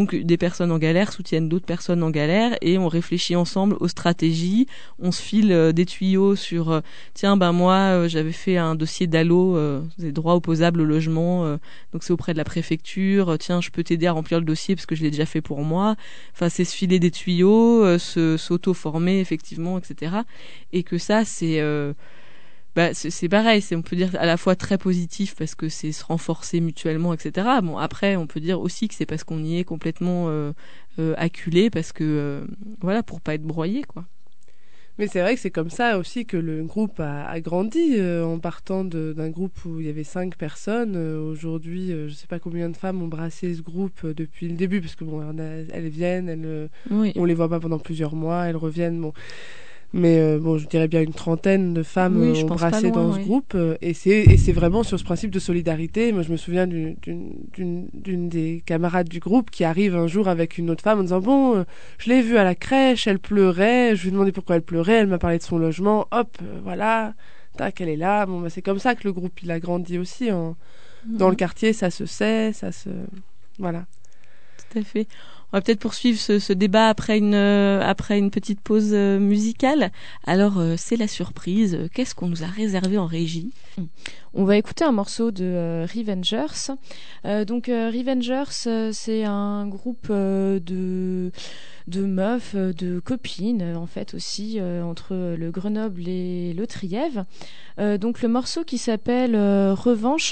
donc des personnes en galère soutiennent d'autres personnes en galère et on réfléchit ensemble aux stratégies. On se file euh, des tuyaux sur euh, tiens ben moi euh, j'avais fait un dossier d'A L O, euh, des droits opposables au logement, euh, donc c'est auprès de la préfecture. Euh, tiens je peux t'aider à remplir le dossier parce que je l'ai déjà fait pour moi. Enfin c'est se filer des tuyaux, euh, se s'auto-former effectivement, et cetera. Et que ça c'est euh, Bah, c'est, c'est pareil, c'est, on peut dire à la fois très positif parce que c'est se renforcer mutuellement, et cetera. Bon, après, on peut dire aussi que c'est parce qu'on y est complètement euh, euh, acculé, parce que, euh, voilà, pour pas être broyé, quoi. Mais c'est vrai que c'est comme ça aussi que le groupe a, a grandi, euh, en partant de, d'un groupe où il y avait cinq personnes. Euh, aujourd'hui, euh, je sais pas combien de femmes ont brassé ce groupe euh, depuis le début, parce que bon, on a, elles viennent, elles, euh, oui. on les voit pas pendant plusieurs mois, elles reviennent, bon. Mais euh, bon, je dirais bien une trentaine de femmes oui, ont brassé loin, dans oui. ce groupe. Euh, et, c'est, et c'est vraiment sur ce principe de solidarité. Moi, je me souviens d'une, d'une, d'une, d'une des camarades du groupe qui arrive un jour avec une autre femme en disant « Bon, euh, je l'ai vue à la crèche, elle pleurait. Je lui ai demandé pourquoi elle pleurait. Elle m'a parlé de son logement. Hop, euh, voilà, tac, elle est là. » Bon, bah, c'est comme ça que le groupe, il a grandi aussi. Hein. Mmh. Dans le quartier, ça se sait, ça se... Voilà. Tout à fait. On va peut-être poursuivre ce, ce débat après une, euh, après une petite pause euh, musicale. Alors, euh, c'est la surprise. Qu'est-ce qu'on nous a réservé en régie ? On va écouter un morceau de euh, Revengers. Euh, donc, euh, Revengers, euh, c'est un groupe euh, de, de meufs, de copines, en fait, aussi, euh, entre le Grenoble et le Trièves. Euh, donc, le morceau qui s'appelle euh, Revanche,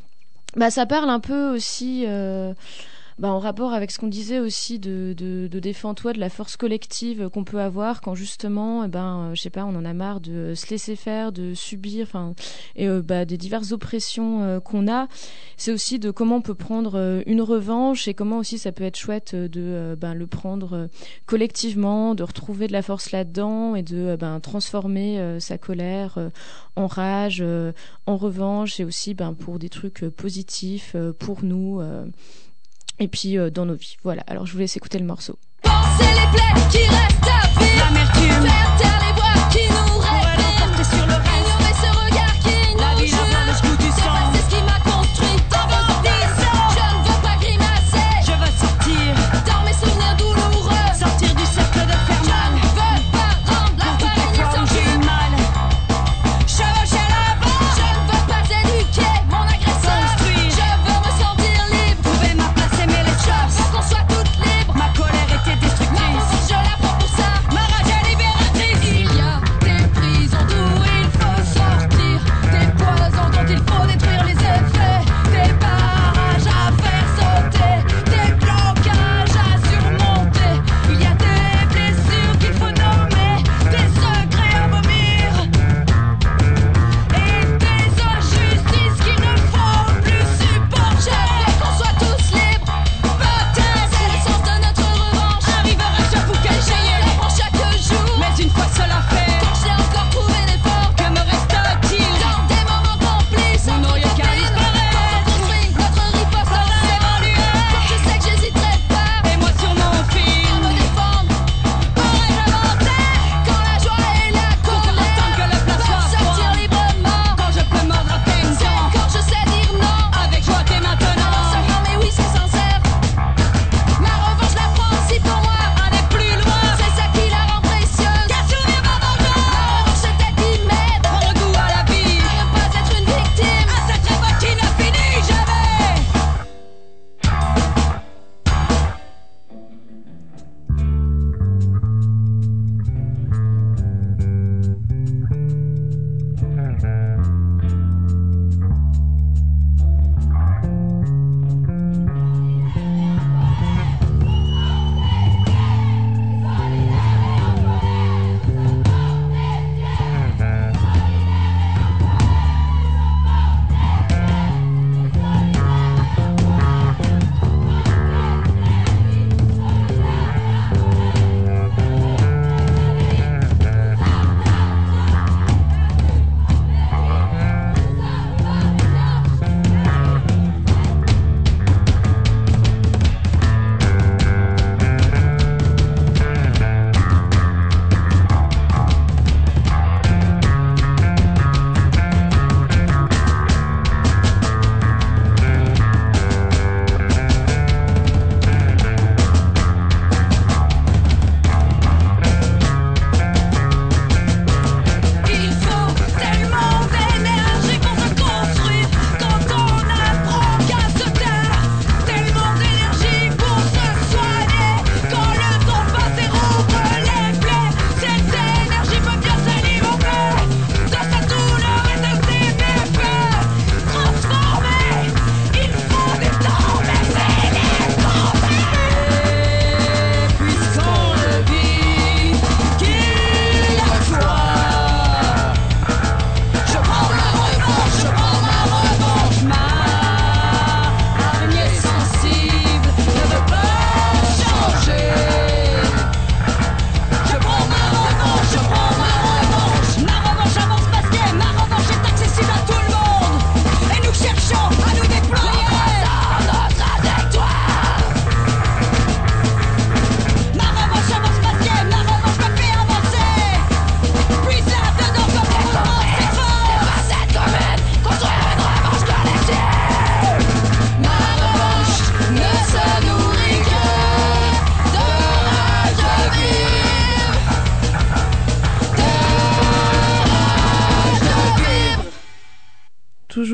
bah, ça parle un peu aussi... Euh, Bah, en rapport avec ce qu'on disait aussi de, de, de défends-toi, de la force collective qu'on peut avoir quand justement, eh ben, euh, je sais pas, on en a marre de se laisser faire, de subir, enfin, et euh, bah, des diverses oppressions euh, qu'on a. C'est aussi de comment on peut prendre euh, une revanche et comment aussi ça peut être chouette de euh, ben, le prendre euh, collectivement, de retrouver de la force là-dedans et de euh, ben, transformer euh, sa colère euh, en rage, euh, en revanche, et aussi ben, pour des trucs euh, positifs euh, pour nous. Euh, Et puis euh, dans nos vies. Voilà, alors je vous laisse écouter le morceau. Penser les plaies qui restent à vivre, l'amertume, faire taire les voix qui nous répriment, sur le reste, ignorer ce regard qui nous juge, dépasser ce qui m'a construit dans vos dix. Je ne veux pas grimacer, je veux sortir dans mes souvenirs douloureux, sortir du cercle de faire mal. Je ne veux pas rendre la famille sans j'ai eu mal. Chevaucher la barre, je ne veux pas éduquer mon agresseur, je veux me sentir libre, trouver ma place, aimer les choses, qu'on soit toutes libres. Ma colère était destructrice, ma revanche je la prends pour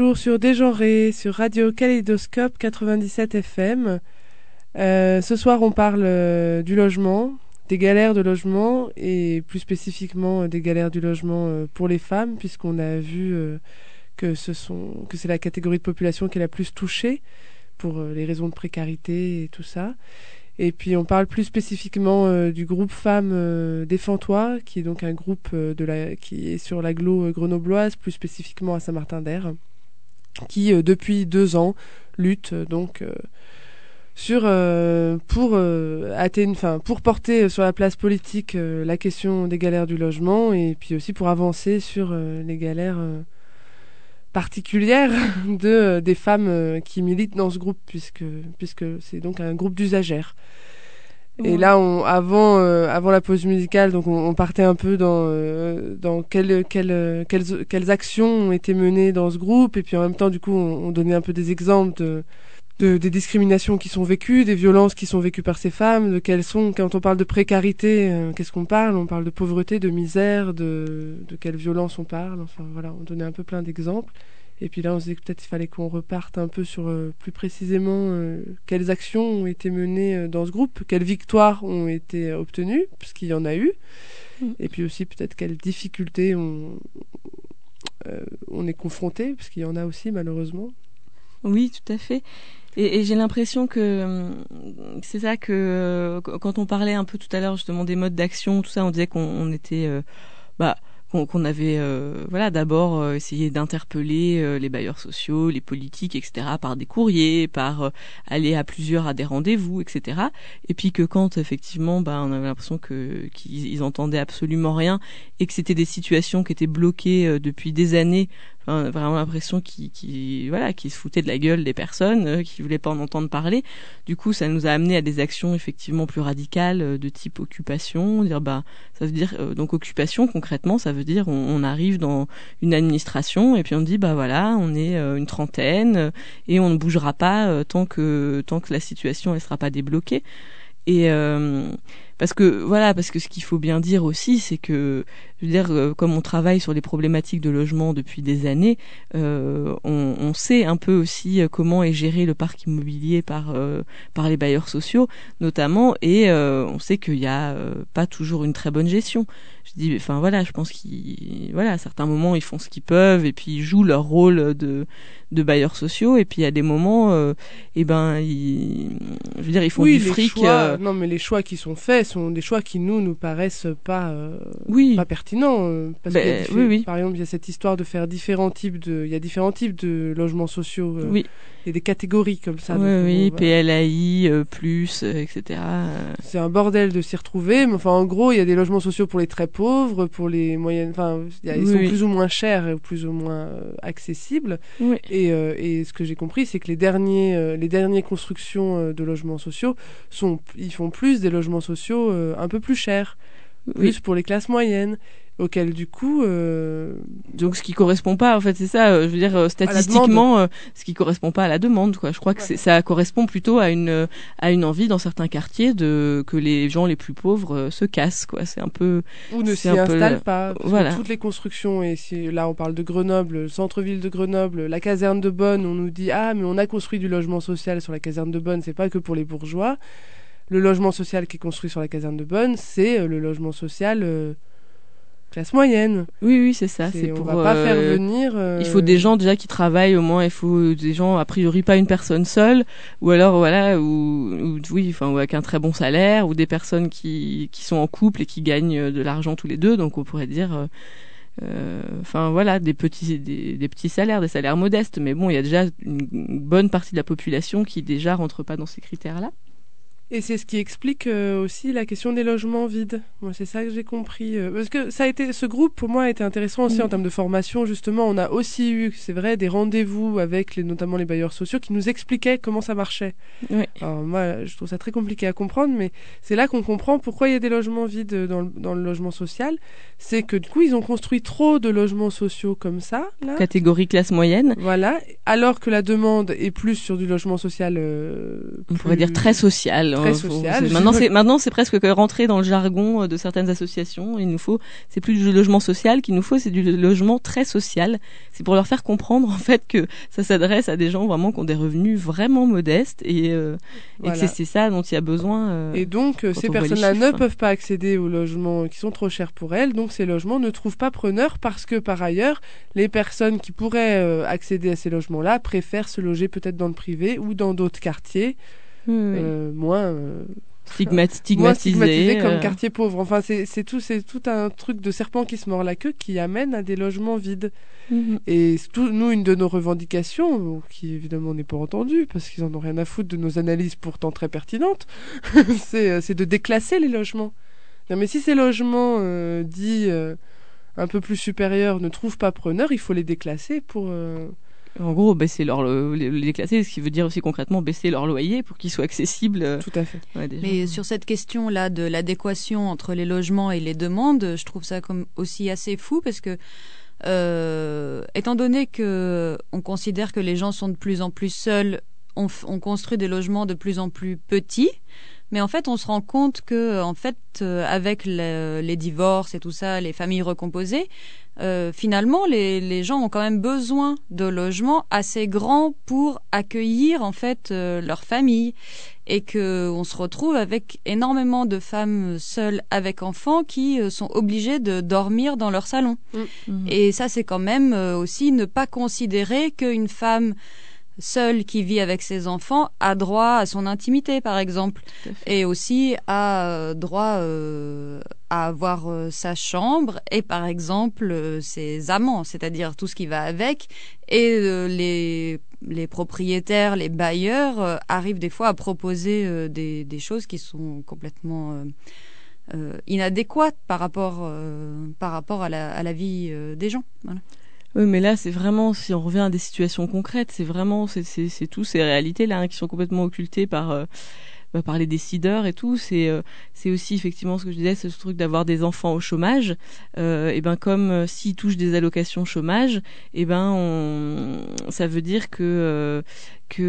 toujours sur Dégenré, sur Radio Kaléidoscope quatre-vingt-dix-sept F M. Euh, ce soir, on parle euh, du logement, des galères de logement et plus spécifiquement euh, des galères du logement euh, pour les femmes, puisqu'on a vu euh, que, ce sont, que c'est la catégorie de population qui est la plus touchée pour euh, les raisons de précarité et tout ça. Et puis on parle plus spécifiquement euh, du groupe Femmes euh, Défends-toi, qui est donc un groupe euh, de la, qui est sur l'agglo grenobloise, plus spécifiquement à Saint-Martin-d'Hères, qui euh, depuis deux ans lutte euh, donc euh, sur euh, pour euh, atteindre, enfin pour porter sur la place politique euh, la question des galères du logement et puis aussi pour avancer sur euh, les galères euh, particulière de euh, des femmes euh, qui militent dans ce groupe puisque puisque c'est donc un groupe d'usagères. Ouais. Et là, on, avant euh, avant la pause musicale, donc on, on partait un peu dans euh, dans quelles quelles quelles quelles actions ont été menées dans ce groupe et puis en même temps, du coup, on, on donnait un peu des exemples de De, des discriminations qui sont vécues, des violences qui sont vécues par ces femmes, de quelles sont, quand on parle de précarité, euh, qu'est-ce qu'on parle? On parle de pauvreté, de misère, de, de quelle violence on parle. Enfin voilà, on donnait un peu plein d'exemples. Et puis là, on se disait que peut-être il fallait qu'on reparte un peu sur euh, plus précisément euh, quelles actions ont été menées euh, dans ce groupe, quelles victoires ont été euh, obtenues, puisqu'il y en a eu. Mmh. Et puis aussi peut-être quelles difficultés on, euh, on est confronté, parce qu'il y en a aussi malheureusement. Oui, tout à fait. Et, et j'ai l'impression que c'est ça que euh, quand on parlait un peu tout à l'heure justement des modes d'action, tout ça, on disait qu'on on était, euh, bah, qu'on, qu'on avait, euh, voilà, d'abord euh, essayé d'interpeller euh, les bailleurs sociaux, les politiques, et cetera, par des courriers, par euh, aller à plusieurs à des rendez-vous, et cetera. Et puis que quand effectivement, bah, on avait l'impression que qu'ils ils entendaient absolument rien et que c'était des situations qui étaient bloquées euh, depuis des années. On a vraiment l'impression qu'ils, qu'ils, voilà, qu'ils se foutaient de la gueule des personnes, euh, qu'ils voulaient pas en entendre parler. Du coup, ça nous a amené à des actions effectivement plus radicales euh, de type occupation. Dire, bah, ça veut dire euh, donc occupation concrètement, ça veut dire on, on arrive dans une administration et puis on dit bah voilà, on est euh, une trentaine euh, et on ne bougera pas euh, tant que tant que la situation elle sera pas débloquée. Et euh, parce que voilà, parce que ce qu'il faut bien dire aussi, c'est que je veux dire, euh, comme on travaille sur les problématiques de logement depuis des années, euh, on, on sait un peu aussi euh, comment est géré le parc immobilier par euh, par les bailleurs sociaux, notamment, et euh, on sait qu'il y a euh, pas toujours une très bonne gestion. Je dis, enfin voilà, je pense qu'ils, voilà, à certains moments ils font ce qu'ils peuvent et puis ils jouent leur rôle de de bailleurs sociaux, et puis à des moments, euh, et ben, ils, je veux dire, ils font oui, du les fric. Choix, euh... Non, mais les choix qui sont faits sont des choix qui nous nous paraissent pas euh, oui. pas pertinents euh, parce ben, qu'il y a diffé- oui, oui. par exemple, il y a cette histoire de faire différents types de, il y a différents types de logements sociaux. Euh, oui. Il y a des catégories comme ça. Oui, donc, oui, bon, P L A I, euh, plus, euh, et cetera. C'est un bordel de s'y retrouver, mais enfin, en gros, il y a des logements sociaux pour les très pauvres, pour les moyennes, enfin, y a, ils oui, sont oui. plus ou moins chers et plus ou moins euh, accessibles. Oui. Et, euh, et ce que j'ai compris, c'est que les derniers, euh, les dernières constructions euh, de logements sociaux sont, ils font plus des logements sociaux euh, un peu plus chers, plus oui. pour les classes moyennes. Auquel du coup euh... donc ce qui correspond pas en fait c'est ça euh, je veux dire euh, statistiquement euh, ce qui correspond pas à la demande quoi. Je crois que ouais. c'est, ça correspond plutôt à une euh, à une envie dans certains quartiers de que les gens les plus pauvres euh, se cassent quoi. C'est un peu ou ne s'y installent le... pas parce voilà. Que toutes les constructions, et si, là on parle de Grenoble, le centre-ville de Grenoble, la caserne de Bonne, on nous dit ah mais on a construit du logement social sur la caserne de Bonne, c'est pas que pour les bourgeois. Le logement social qui est construit sur la caserne de Bonne, c'est euh, le logement social euh, classe moyenne. Oui, oui, c'est ça. C'est, c'est on pour, va pas euh, faire venir. Euh... Il faut des gens déjà qui travaillent au moins. Il faut des gens a priori pas une personne seule, ou alors voilà, ou, ou oui, enfin, ou avec un très bon salaire, ou des personnes qui qui sont en couple et qui gagnent de l'argent tous les deux. Donc on pourrait dire. Euh, enfin euh, voilà, des petits des, des petits salaires, des salaires modestes. Mais bon, il y a déjà une, une bonne partie de la population qui déjà rentre pas dans ces critères-là. Et c'est ce qui explique euh, aussi la question des logements vides. Moi, c'est ça que j'ai compris. Euh, parce que ça a été, ce groupe, pour moi, a été intéressant aussi mmh. en termes de formation. Justement, on a aussi eu, c'est vrai, des rendez-vous avec les, notamment les bailleurs sociaux qui nous expliquaient comment ça marchait. Oui. Alors moi, je trouve ça très compliqué à comprendre, mais c'est là qu'on comprend pourquoi il y a des logements vides dans le, dans le logement social. C'est que du coup, ils ont construit trop de logements sociaux comme ça. Là. Catégorie classe moyenne. Voilà. Alors que la demande est plus sur du logement social. Euh, on plus... pourrait dire très social. très faut, social. C'est, maintenant, c'est, maintenant, c'est presque rentré dans le jargon de certaines associations. Il nous faut, c'est plus du logement social qu'il nous faut, c'est du logement très social. C'est pour leur faire comprendre, en fait, que ça s'adresse à des gens vraiment qui ont des revenus vraiment modestes et, euh, voilà. et que c'est, c'est ça dont il y a besoin. Euh, et donc, ces personnes-là ne peuvent pas accéder aux logements qui sont trop chers pour elles. Donc, ces logements ne trouvent pas preneur parce que, par ailleurs, les personnes qui pourraient euh, accéder à ces logements-là préfèrent se loger peut-être dans le privé ou dans d'autres quartiers oui, euh, oui. moins, euh, Stigmat- stigmatisés, moins stigmatisés comme euh... quartiers pauvres. Enfin, c'est, c'est, tout, c'est tout un truc de serpent qui se mord la queue qui amène à des logements vides. Mm-hmm. Et tout, nous, une de nos revendications, qui évidemment n'est pas entendue, parce qu'ils en ont rien à foutre de nos analyses pourtant très pertinentes, c'est, c'est de déclasser les logements. Non, mais si ces logements euh, dits euh, un peu plus supérieurs ne trouvent pas preneur, il faut les déclasser pour... Euh... En gros, baisser leur lo- les, les déclasser, ce qui veut dire aussi concrètement baisser leur loyer pour qu'ils soient accessibles. Euh, Tout à fait. Ouais, des Mais gens. sur cette question-là de l'adéquation entre les logements et les demandes, je trouve ça comme aussi assez fou parce que, euh, étant donné que on considère que les gens sont de plus en plus seuls, on, f- on construit des logements de plus en plus petits. Mais en fait, on se rend compte que, en fait, euh, avec le, les divorces et tout ça, les familles recomposées, euh, finalement, les, les gens ont quand même besoin de logements assez grands pour accueillir en fait euh, leur famille, et que on se retrouve avec énormément de femmes seules avec enfants qui euh, sont obligées de dormir dans leur salon. Mmh. Et ça, c'est quand même euh, aussi ne pas considérer qu'une femme seule qui vit avec ses enfants a droit à son intimité, par exemple, et aussi a euh, droit euh, à avoir euh, sa chambre et, par exemple, euh, ses amants, c'est-à-dire tout ce qui va avec. Et euh, les, les propriétaires, les bailleurs euh, arrivent des fois à proposer euh, des, des choses qui sont complètement euh, euh, inadéquates par rapport, euh, par rapport à la, à la vie euh, des gens. Voilà. Oui, mais là, c'est vraiment, si on revient à des situations concrètes, c'est vraiment, c'est, c'est, c'est tout ces réalités-là hein, qui sont complètement occultées par, euh, bah, par les décideurs et tout. C'est, euh, c'est aussi effectivement ce que je disais, ce truc d'avoir des enfants au chômage. Euh, et ben comme euh, s'ils touchent des allocations chômage, et ben on, ça veut dire que euh, que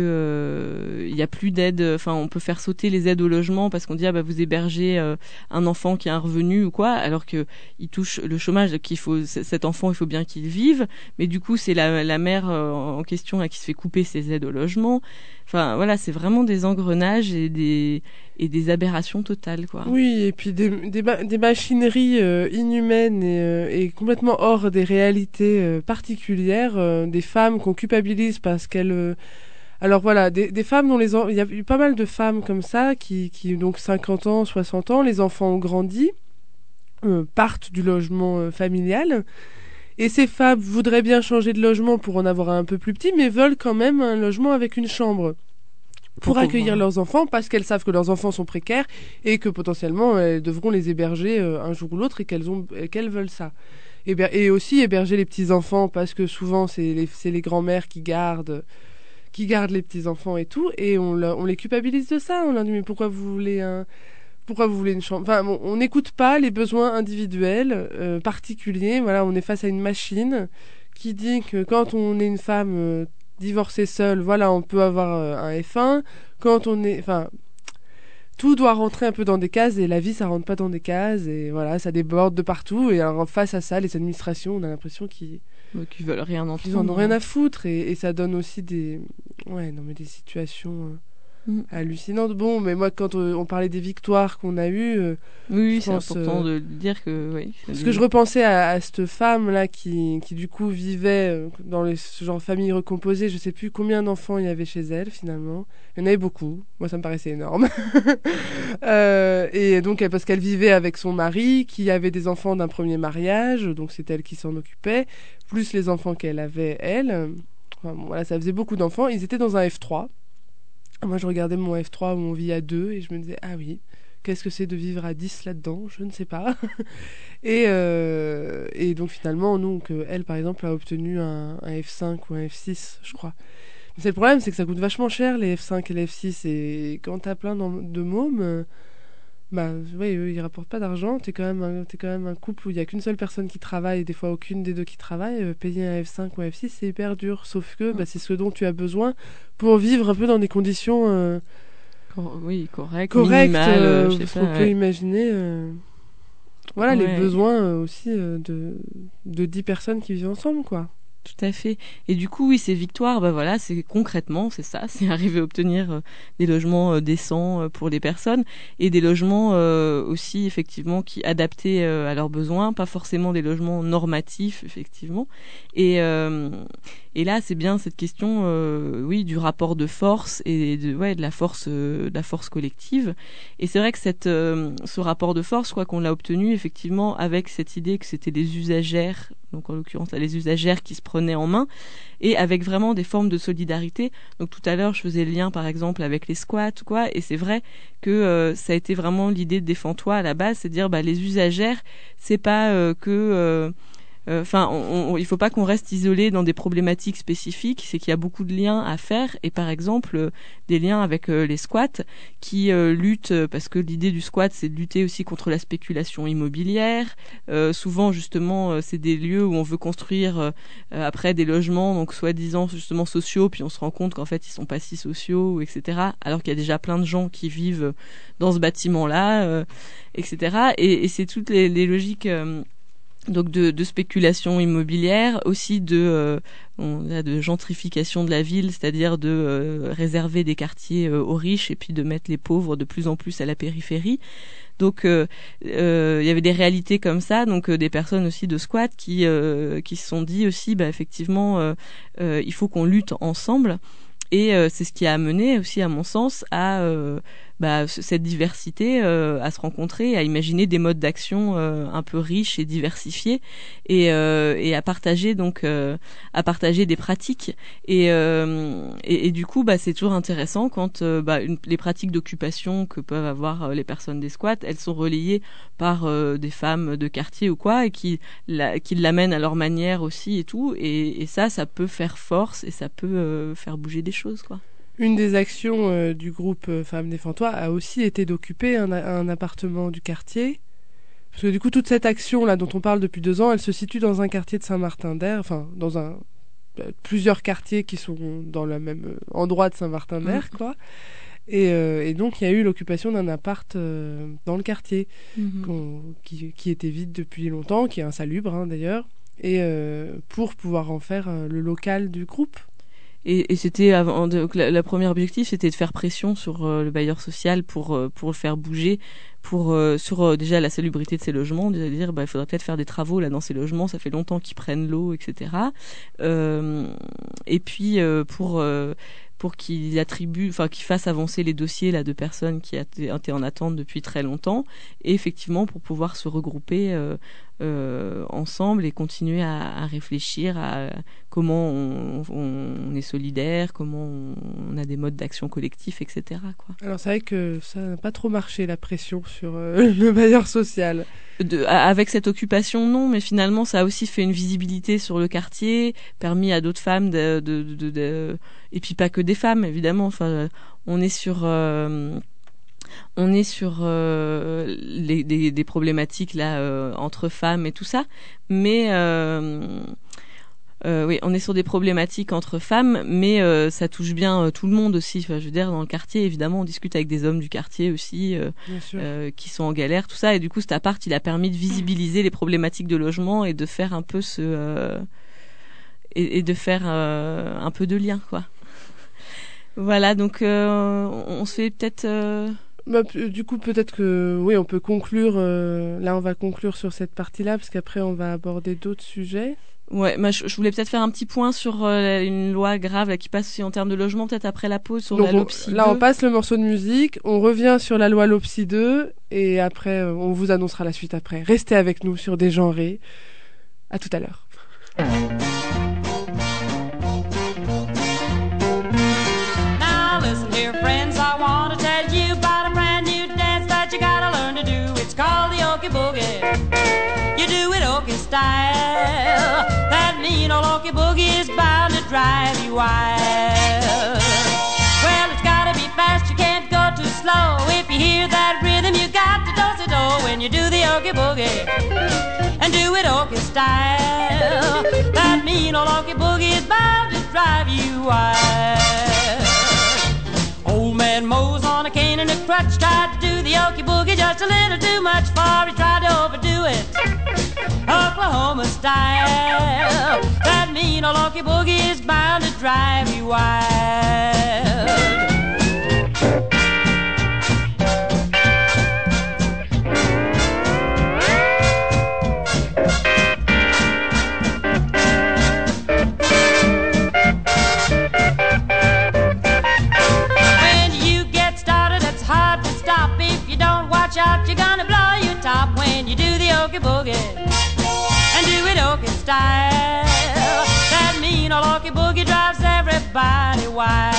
il euh, y a plus d'aide, enfin on peut faire sauter les aides au logement parce qu'on dit ah bah vous hébergez euh, un enfant qui a un revenu ou quoi, alors que il touche le chômage, qu'il faut cet enfant il faut bien qu'il vive, mais du coup c'est la, la mère euh, en question là, qui se fait couper ses aides au logement. Enfin voilà, c'est vraiment des engrenages et des et des aberrations totales quoi. Oui, et puis des des, des machineries euh, inhumaines et, euh, et complètement hors des réalités euh, particulières, euh, des femmes qu'on culpabilise parce qu'elles euh, alors voilà, des, des femmes dont les en... il y a eu pas mal de femmes comme ça qui qui donc cinquante ans, soixante ans, les enfants ont grandi, euh, partent du logement euh, familial. Et ces femmes voudraient bien changer de logement pour en avoir un peu plus petit, mais veulent quand même un logement avec une chambre pour Pourquoi accueillir voir. leurs enfants, parce qu'elles savent que leurs enfants sont précaires et que potentiellement elles devront les héberger euh, un jour ou l'autre et qu'elles ont et qu'elles veulent ça. Et, bien, et aussi héberger les petits-enfants, parce que souvent c'est les, c'est les grands-mères qui gardent, qui gardent les petits-enfants et tout, et on, leur, on les culpabilise de ça. On leur dit mais pourquoi vous voulez un... Pourquoi vous voulez une chambre ? Enfin, bon, on n'écoute pas les besoins individuels euh, particuliers. Voilà, on est face à une machine qui dit que quand on est une femme euh, divorcée seule, voilà, on peut avoir euh, un F un. Quand on est, enfin, tout doit rentrer un peu dans des cases et la vie, ça rentre pas dans des cases et voilà, ça déborde de partout. Et alors face à ça, les administrations, on a l'impression qu'ils qui veulent rien entendre. Ils en ont rien à foutre et, et ça donne aussi des, ouais, non mais des situations. Euh, Mmh. hallucinante. Bon, mais moi, quand euh, on parlait des victoires qu'on a eues... Euh, oui, c'est pense, important euh, de dire que... Oui, parce que je repensais à, à cette femme-là qui, qui, du coup, vivait euh, dans les, ce genre famille recomposée. Je sais plus combien d'enfants il y avait chez elle, finalement. Il y en avait beaucoup. Moi, ça me paraissait énorme. euh, et donc, parce qu'elle vivait avec son mari, qui avait des enfants d'un premier mariage, donc c'est elle qui s'en occupait, plus les enfants qu'elle avait, elle. Enfin, bon, voilà, ça faisait beaucoup d'enfants. Ils étaient dans un F trois. Moi, je regardais mon F trois où on vit à deux et je me disais, ah oui, qu'est-ce que c'est de vivre à dix là-dedans ? Je ne sais pas. et, euh, et donc, finalement, nous, que elle, par exemple, a obtenu un, un F cinq ou un F six, je crois. Mais c'est le problème, c'est que ça coûte vachement cher, les F cinq et les F six. Et quand t'as plein de mômes, euh, bah, ouais, eux, ils rapportent pas d'argent. T'es quand même un, t'es quand même un couple où il y a qu'une seule personne qui travaille, et des fois aucune des deux qui travaille. Euh, payer un F cinq ou un F six, c'est hyper dur. Sauf que bah, c'est ce dont tu as besoin pour vivre un peu dans des conditions euh, Cor- oui, correct, correct. Minimal, Euh, je sais faut pas, que ouais. imaginer, euh, voilà, Ouais. les besoins euh, aussi euh, de de dix personnes qui vivent ensemble, quoi. Tout à fait. Et du coup, oui, ces victoires, bah voilà, c'est concrètement, c'est ça, c'est arriver à obtenir euh, des logements euh, décents euh, pour les personnes et des logements euh, aussi, effectivement, qui adaptés euh, à leurs besoins, pas forcément des logements normatifs, effectivement. Et, euh, et là, c'est bien cette question, euh, oui, du rapport de force et de, ouais, de la force, euh, de la force collective. Et c'est vrai que cette, euh, ce rapport de force, quoi, qu'on l'a obtenu, effectivement, avec cette idée que c'était les usagères, donc en l'occurrence là, les usagères qui se prenaient en main, et avec vraiment des formes de solidarité. Donc tout à l'heure, je faisais le lien par exemple avec les squats, quoi, et c'est vrai que euh, ça a été vraiment l'idée de Défends-toi à la base, c'est de dire bah les usagères, c'est pas euh, que euh, Enfin, euh, il ne faut pas qu'on reste isolé dans des problématiques spécifiques. C'est qu'il y a beaucoup de liens à faire, et par exemple euh, des liens avec euh, les squats qui euh, luttent, parce que l'idée du squat, c'est de lutter aussi contre la spéculation immobilière. Euh, souvent, justement, euh, c'est des lieux où on veut construire euh, après des logements, donc soi-disant justement sociaux, puis on se rend compte qu'en fait ils sont pas si sociaux, et cetera. Alors qu'il y a déjà plein de gens qui vivent dans ce bâtiment-là, euh, et cetera. Et, et c'est toutes les, les logiques. Euh, donc de, de spéculation immobilière, aussi de, euh, on a de gentrification de la ville, c'est-à-dire de euh, réserver des quartiers euh, aux riches et puis de mettre les pauvres de plus en plus à la périphérie. Donc il euh, euh, y avait des réalités comme ça, donc euh, des personnes aussi de squat qui euh, qui se sont dit aussi, bah effectivement, euh, euh, il faut qu'on lutte ensemble. Et euh, c'est ce qui a amené aussi, à mon sens, à euh, bah, cette diversité, euh, à se rencontrer, à imaginer des modes d'action euh, un peu riches et diversifiés, et, euh, et à partager donc euh, à partager des pratiques. Et, euh, et, et du coup, bah, c'est toujours intéressant quand euh, bah, une, les pratiques d'occupation que peuvent avoir les personnes des squats, elles sont relayées par euh, des femmes de quartier ou quoi, et qui, la, qui l'amènent à leur manière aussi et tout. Et, et ça, ça peut faire force et ça peut euh, faire bouger des choses, quoi. Une des actions euh, du groupe euh, Femmes Défends-toi a aussi été d'occuper un, un appartement du quartier. Parce que du coup, toute cette action-là dont on parle depuis deux ans, elle se situe dans un quartier de Saint-Martin-d'Air, enfin, dans un, euh, plusieurs quartiers qui sont dans le même euh, endroit de Saint-Martin-d'Air, mmh. quoi. Et, euh, et donc, il y a eu l'occupation d'un appart euh, dans le quartier, mmh. qu'on, qui, qui était vide depuis longtemps, qui est insalubre, hein, d'ailleurs, et euh, pour pouvoir en faire euh, le local du groupe. Et, et c'était avant, donc la, la première objectif, c'était de faire pression sur euh, le bailleur social pour euh, pour le faire bouger, pour euh, sur euh, déjà la salubrité de ces logements, de dire bah il faudrait peut-être faire des travaux là dans ces logements, ça fait longtemps qu'ils prennent l'eau, et cetera. Euh, et puis euh, pour euh, pour qu'ils attribuent, enfin qu'ils fassent avancer les dossiers là de personnes qui étaient en attente depuis très longtemps, et effectivement pour pouvoir se regrouper euh, euh, ensemble et continuer à, à réfléchir à comment on, on est solidaire, comment on, on a des modes d'action collectifs, et cetera, quoi. Alors c'est vrai que ça n'a pas trop marché, la pression sur euh, le bailleur social. De, avec cette occupation, non, mais finalement ça a aussi fait une visibilité sur le quartier, permis à d'autres femmes de, de, de, de, de et puis pas que des femmes évidemment. Enfin, on est sur euh, on est sur euh, les, des, des problématiques là euh, entre femmes et tout ça, mais euh, Euh, oui, on est sur des problématiques entre femmes, mais euh, ça touche bien euh, tout le monde aussi. Enfin, je veux dire, dans le quartier, évidemment, on discute avec des hommes du quartier aussi, euh, euh, qui sont en galère, tout ça. Et du coup, cet appart, il a permis de visibiliser les problématiques de logement et de faire un peu ce euh, et, et de faire euh, un peu de lien, quoi. Voilà, donc euh, on se fait peut-être. Euh... Bah, du coup, peut-être que oui, on peut conclure. Euh, là, on va conclure sur cette partie-là, parce qu'après, on va aborder d'autres sujets. Ouais, bah, je, je voulais peut-être faire un petit point sur euh, une loi grave là, qui passe aussi en termes de logement, peut-être après la pause, sur Donc la on, LOPSI deux. Là, on passe le morceau de musique, on revient sur la loi LOPSI deux, et après, euh, on vous annoncera la suite après. Restez avec nous sur Dégenré. À tout à l'heure. Now listen, dear friends, I want to tell you about a brand new dance that you gotta learn to do. It's called the Okie Boogie. You do it Okie style. That mean old Okie Boogie is bound to drive you wild. Well, it's gotta be fast, you can't go too slow. If you hear that rhythm, you got to do-si-do when you do the Okie Boogie. And do it Okie style. That mean old Okie Boogie is bound to drive you wild. Old man Mo's on a a cane and a crutch, tried to do the Okie Boogie just a little too much for he tried to overdo it. Oklahoma style, that mean old Okie Boogie is bound to drive you wild. You're gonna blow your top when you do the Okie Boogie and do it Okie style. That mean old Okie Boogie drives everybody wild.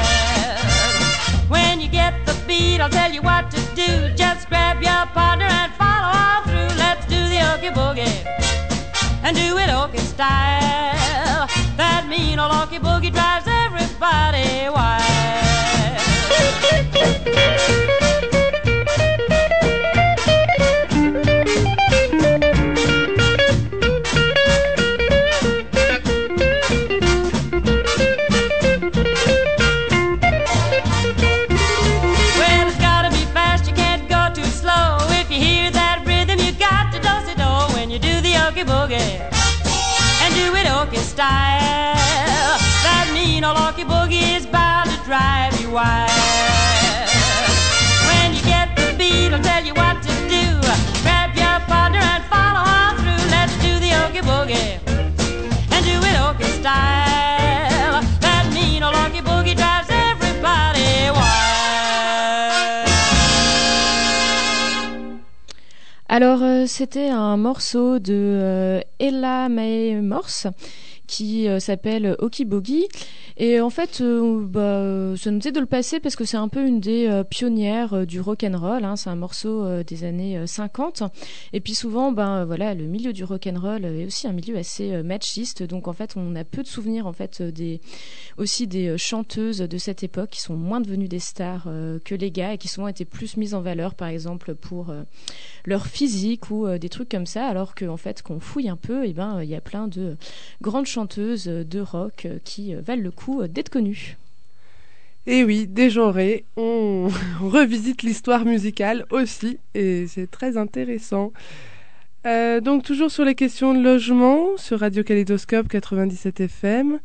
When you get the beat, I'll tell you what to do. Just grab your partner and follow all through. Let's do the Okie Boogie and do it Okie style. That mean old Okie Boogie drives everybody wild. Boogie and do it Okie style. That mean old Okie Boogie is bound to drive you wild. When you get the beat, I'll tell you what to do. Grab your partner and follow on through. Let's do the Okie Boogie and do it Okie style. That mean old Okie Boogie drives everybody wild. Alors, euh, c'était un morceau de euh, Ella Mae Morse qui euh, s'appelle Okie Boogie. Et en fait, euh, bah, ça nous est de le passer parce que c'est un peu une des euh, pionnières euh, du rock'n'roll. Hein. C'est un morceau euh, des années euh, cinquante. Et puis souvent, ben voilà, le milieu du rock'n'roll est aussi un milieu assez euh, machiste. Donc en fait, on a peu de souvenirs en fait des aussi des euh, chanteuses de cette époque qui sont moins devenues des stars euh, que les gars et qui souvent étaient plus mises en valeur, par exemple pour euh, leur physique ou euh, des trucs comme ça. Alors qu'en fait, qu'on fouille un peu, et ben il y a plein de grandes chanteuses de rock euh, qui euh, valent le coup d'être connu. Et oui, dégenré, on revisite l'histoire musicale aussi, et c'est très intéressant. Euh, donc toujours sur les questions de logement, sur Radio Kaléidoscope quatre-vingt-dix-sept F M,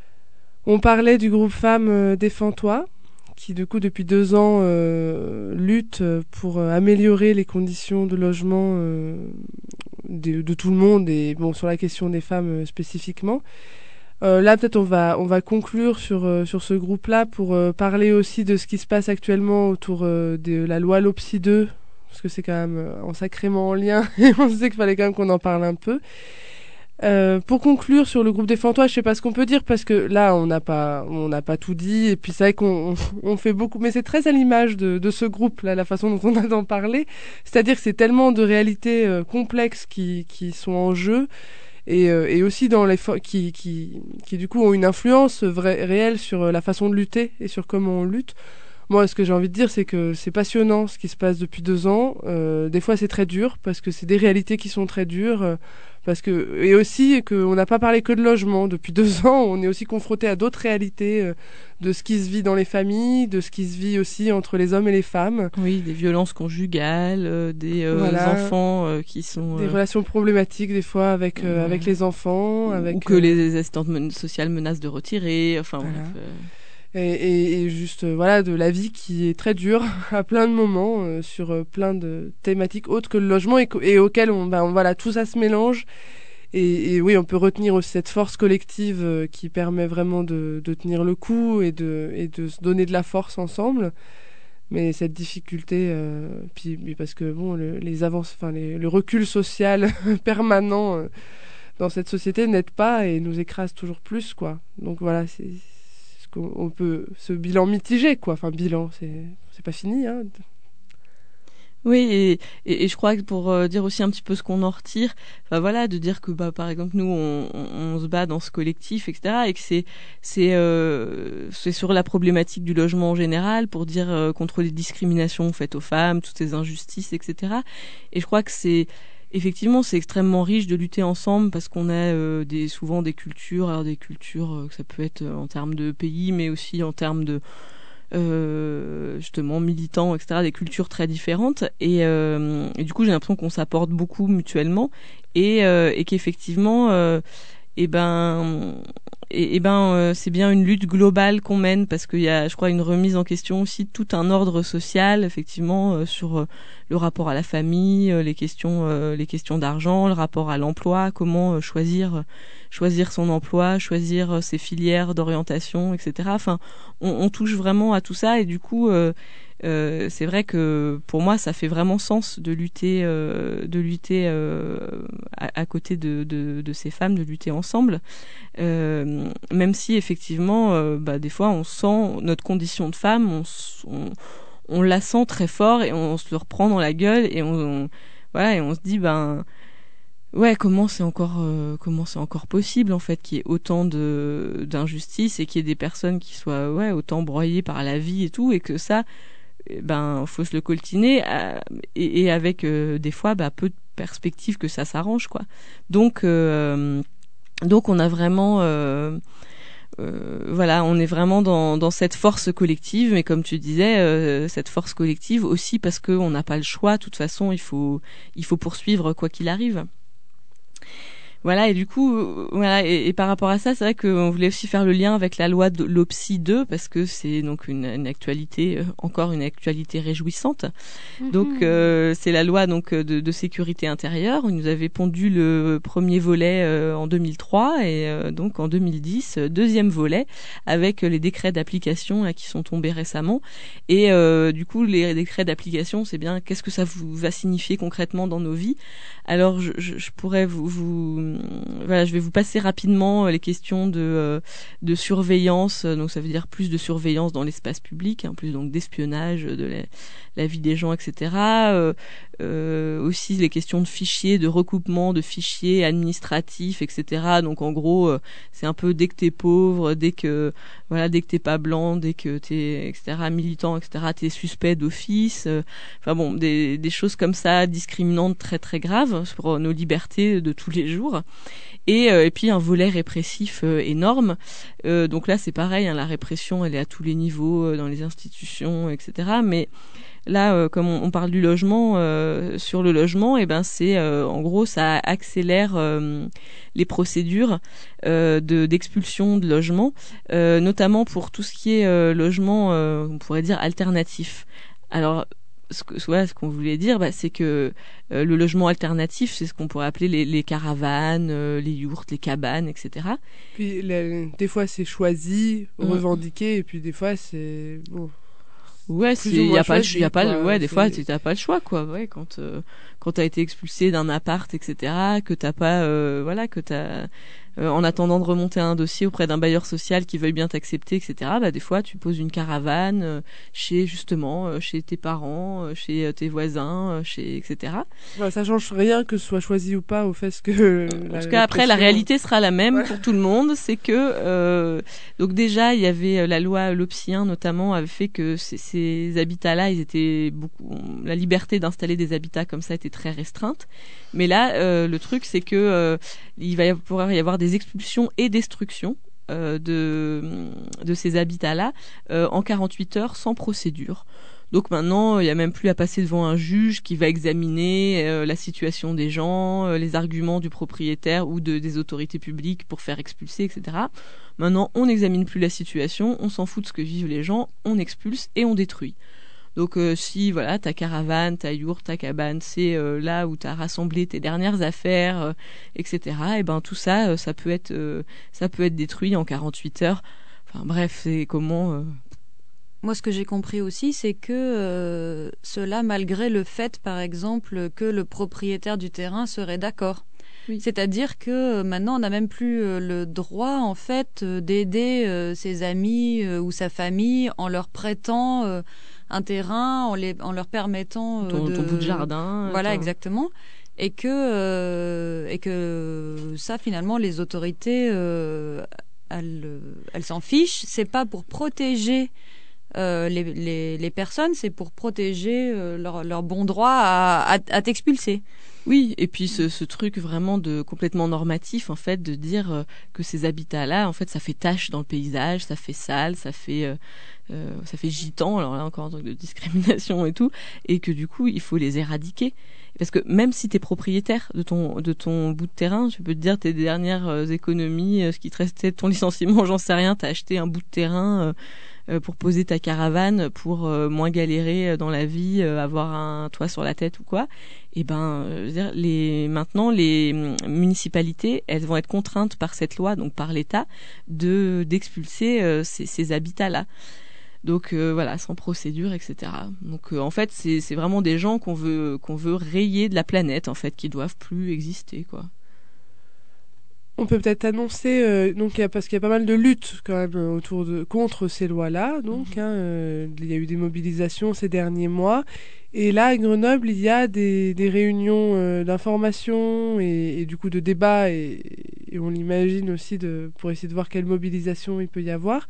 on parlait du groupe Femmes euh, Défends-toi, qui du coup depuis deux ans euh, lutte pour euh, améliorer les conditions de logement euh, de, de tout le monde, et bon sur la question des femmes euh, spécifiquement. Euh, là, peut-être on va on va conclure sur euh, sur ce groupe-là pour euh, parler aussi de ce qui se passe actuellement autour euh, de la loi LOPSI deux, parce que c'est quand même euh, en sacrément en lien et on sait qu'il fallait quand même qu'on en parle un peu. Euh, pour conclure sur le groupe Défends-toi, je sais pas ce qu'on peut dire parce que là on n'a pas on n'a pas tout dit et puis c'est vrai qu'on on, on fait beaucoup, mais c'est très à l'image de de ce groupe là, la façon dont on a d'en parler, c'est-à-dire que c'est tellement de réalités euh, complexes qui qui sont en jeu. Et, euh, et aussi dans les fo- qui, qui, qui du coup ont une influence vraie, réelle sur euh, la façon de lutter et sur comment on lutte. Moi, ce que j'ai envie de dire, c'est que c'est passionnant ce qui se passe depuis deux ans. Euh, des fois, c'est très dur parce que c'est des réalités qui sont très dures. Euh, parce que et aussi qu'on n'a pas parlé que de logement. Depuis deux ans, on est aussi confronté à d'autres réalités euh, de ce qui se vit dans les familles, de ce qui se vit aussi entre les hommes et les femmes. Oui, des violences conjugales, euh, des euh, voilà. enfants euh, qui sont... Des euh... relations problématiques des fois avec, euh, ouais. avec les enfants. Avec, Ou que euh... les assistantes sociales menacent de retirer. Enfin, voilà. bref, euh... Et, et, et juste euh, voilà de la vie qui est très dure à plein de moments euh, sur euh, plein de thématiques autres que le logement et, et auxquelles on, ben, on voilà tout ça se mélange et, et oui on peut retenir aussi cette force collective euh, qui permet vraiment de, de tenir le coup et de et de se donner de la force ensemble, mais cette difficulté euh, puis, puis parce que bon le, les avances enfin les, le recul social permanent euh, dans cette société n'aide pas et nous écrase toujours plus quoi, donc voilà c'est on peut ce bilan mitigé quoi, enfin bilan c'est c'est pas fini hein. Oui et, et, et je crois que pour euh, dire aussi un petit peu ce qu'on en retire, enfin voilà, de dire que bah par exemple nous on, on, on se bat dans ce collectif etc et que c'est c'est euh, c'est sur la problématique du logement en général pour dire euh, contre les discriminations faites aux femmes, toutes ces injustices etc et je crois que c'est effectivement, c'est extrêmement riche de lutter ensemble parce qu'on a euh, des, souvent des cultures, alors des cultures, euh, ça peut être en termes de pays, mais aussi en termes de, euh, justement militants, et cetera, des cultures très différentes. Et, euh, et du coup, j'ai l'impression qu'on s'apporte beaucoup mutuellement et, euh, et qu'effectivement, euh, et ben, et, et ben, euh, c'est bien une lutte globale qu'on mène parce qu'il y a, je crois, une remise en question aussi de tout un ordre social, effectivement, euh, sur euh, le rapport à la famille, euh, les questions, euh, les questions d'argent, le rapport à l'emploi, comment euh, choisir. choisir son emploi, choisir ses filières d'orientation, et cetera. Enfin, on, on touche vraiment à tout ça et du coup, euh, euh, c'est vrai que pour moi, ça fait vraiment sens de lutter, euh, de lutter euh, à, à côté de, de, de ces femmes, de lutter ensemble. Euh, même si effectivement, euh, bah, des fois, on sent notre condition de femme, on, on, on la sent très fort et on, on se le reprend dans la gueule et on, on voilà et on se dit ben ouais, comment c'est encore euh, comment c'est encore possible en fait qu'il y ait autant de d'injustices et qu'il y ait des personnes qui soient ouais autant broyées par la vie et tout et que ça ben faut se le coltiner euh, et, et avec euh, des fois bah, peu de perspectives que ça s'arrange quoi. Donc euh, donc on a vraiment euh, euh, voilà, on est vraiment dans dans cette force collective mais comme tu disais euh, cette force collective aussi parce que on n'a pas le choix, de toute façon, il faut il faut poursuivre quoi qu'il arrive. Voilà, et du coup, euh, voilà, et, et par rapport à ça, c'est vrai qu'on voulait aussi faire le lien avec la loi de l'O P S I deux, parce que c'est donc une, une actualité, euh, encore une actualité réjouissante. Mm-hmm. Donc, euh, c'est la loi donc de, de sécurité intérieure. Où il nous avait pondu le premier volet euh, en deux mille trois, et euh, donc en deux mille dix, deuxième volet, avec les décrets d'application là, qui sont tombés récemment. Et euh, du coup, les décrets d'application, c'est bien, qu'est-ce que ça vous, va signifier concrètement dans nos vies? Alors, je, je, je pourrais vous... vous voilà, je vais vous passer rapidement les questions de euh, de surveillance. Donc ça veut dire plus de surveillance dans l'espace public, hein, plus donc d'espionnage de la, la vie des gens, et cetera. Euh, euh, aussi les questions de fichiers, de recoupement de fichiers administratifs, et cetera. Donc en gros, euh, c'est un peu dès que t'es pauvre, dès que voilà, dès que t'es pas blanc, dès que t'es, et cetera, militant, et cetera, t'es suspect d'office. Euh, enfin bon, des des choses comme ça, discriminantes, très très graves pour nos libertés de tous les jours. Et, euh, et puis un volet répressif euh, énorme. Euh, donc là, c'est pareil, hein, la répression, elle est à tous les niveaux, euh, dans les institutions, et cetera. Mais là, euh, comme on, on parle du logement, euh, sur le logement, et eh ben c'est euh, en gros, ça accélère euh, les procédures euh, de d'expulsion de logement, euh, notamment pour tout ce qui est euh, logement, euh, on pourrait dire alternatif. Alors ce que ouais, ce qu'on voulait dire, bah, c'est que euh, le logement alternatif, c'est ce qu'on pourrait appeler les, les caravanes, euh, les yourtes, les cabanes, et cetera. Puis les, des fois c'est choisi, mmh. revendiqué, et puis des fois c'est bon. Ouais, il y a pas, il y a pas, le, ouais, des fois tu t'as pas le choix, quoi. Ouais, quand euh, quand t'as été expulsé d'un appart, et cetera, que t'as pas, euh, voilà, que t'as euh, en attendant de remonter un dossier auprès d'un bailleur social qui veuille bien t'accepter, et cetera. Bah des fois tu poses une caravane euh, chez justement euh, chez tes parents, euh, chez euh, tes voisins, euh, chez et cetera. Ouais, ça change rien que ce soit choisi ou pas au fait que. En tout cas après la réalité sera la même ouais. pour tout le monde, c'est que euh, donc déjà il y avait la loi L O P S I un notamment avait fait que c'est, c'est ces habitats-là, ils étaient beaucoup. La liberté d'installer des habitats comme ça était très restreinte. Mais là, euh, le truc, c'est que euh, il va y pouvoir y avoir des expulsions et destructions euh, de de ces habitats-là euh, en quarante-huit heures sans procédure. Donc maintenant, il n'y a même plus à passer devant un juge qui va examiner euh, la situation des gens, euh, les arguments du propriétaire ou de, des autorités publiques pour faire expulser, et cetera. Maintenant, on n'examine plus la situation, on s'en fout de ce que vivent les gens, on expulse et on détruit. Donc euh, si voilà, ta caravane, ta yourte, ta cabane, c'est euh, là où tu as rassemblé tes dernières affaires, euh, et cetera. Et ben tout ça, euh, ça peut être, euh, ça peut être détruit en quarante-huit heures. Enfin bref, c'est comment. Euh... Moi, ce que j'ai compris aussi, c'est que euh, cela, malgré le fait, par exemple, que le propriétaire du terrain serait d'accord. Oui. C'est-à-dire que maintenant, on n'a même plus euh, le droit, en fait, euh, d'aider euh, ses amis euh, ou sa famille en leur prêtant euh, un terrain, en, les, en leur permettant euh, ton, de... ton bout de jardin. Voilà, ton... exactement. Et que, euh, et que ça, finalement, les autorités, euh, elles, elles s'en fichent. C'est pas pour protéger... Euh, les, les, les personnes, c'est pour protéger euh, leur, leur bon droit à, à, à t'expulser. Oui, et puis ce, ce truc vraiment de complètement normatif, en fait, de dire euh, que ces habitats-là, en fait, ça fait tache dans le paysage, ça fait sale, ça fait, euh, euh, ça fait gitan, alors là encore un truc de discrimination et tout, et que du coup, il faut les éradiquer. Parce que même si tu es propriétaire de ton, de ton bout de terrain, je peux te dire tes dernières euh, économies, euh, ce qui te restait de ton licenciement, j'en sais rien, t'as acheté un bout de terrain euh, euh, pour poser ta caravane, pour euh, moins galérer dans la vie, euh, avoir un toit sur la tête ou quoi. Et ben, euh, je veux dire, les, maintenant, les municipalités, elles vont être contraintes par cette loi, donc par l'État, de d'expulser euh, ces, ces habitats-là. Donc euh, voilà, sans procédure, et cetera. Donc euh, en fait, c'est c'est vraiment des gens qu'on veut qu'on veut rayer de la planète, en fait, qui doivent plus exister, quoi. On peut peut-être annoncer, euh, donc, il y a, parce qu'il y a pas mal de luttes quand même autour de contre ces lois-là. Donc, mmh. hein, euh, il y a eu des mobilisations ces derniers mois. Et là, à Grenoble, il y a des, des réunions euh, d'information et, et du coup de débats, et, et on l'imagine aussi de, pour essayer de voir quelle mobilisation il peut y avoir.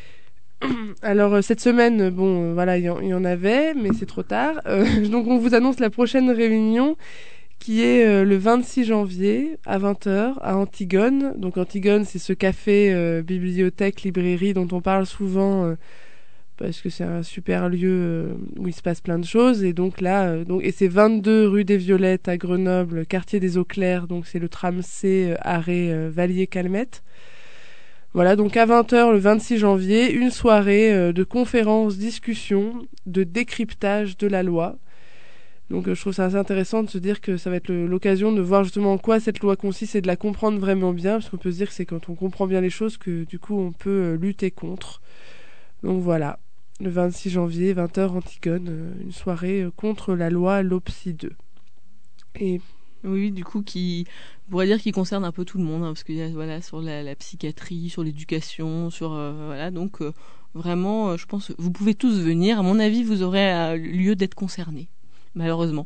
Alors euh, cette semaine, bon, euh, voilà, il y, y en avait, mais c'est trop tard. Euh, donc on vous annonce la prochaine réunion qui est euh, le vingt-six janvier à vingt heures à Antigone. Donc Antigone, c'est ce café, euh, bibliothèque, librairie dont on parle souvent euh, parce que c'est un super lieu euh, où il se passe plein de choses. Et donc là, euh, donc, et c'est vingt-deux rue des Violettes à Grenoble, quartier des Eaux Claires. Donc c'est le tram C, euh, arrêt euh, Valier-Calmette. Voilà, donc à vingt heures le vingt-six janvier, une soirée euh, de conférences, discussions, de décryptage de la loi. Donc euh, je trouve ça assez intéressant de se dire que ça va être le, l'occasion de voir justement en quoi cette loi consiste et de la comprendre vraiment bien, parce qu'on peut se dire que c'est quand on comprend bien les choses que du coup on peut euh, lutter contre. Donc voilà, le vingt-six janvier, vingt heures Antigone, euh, une soirée euh, contre la loi LOPSI deux. Et oui, du coup, qui on pourrait dire qu'il concerne un peu tout le monde, hein, parce qu'il y a voilà sur la, la psychiatrie, sur l'éducation, sur euh, voilà, donc euh, vraiment, euh, je pense, vous pouvez tous venir. À mon avis, vous aurez euh, lieu d'être concernés, malheureusement.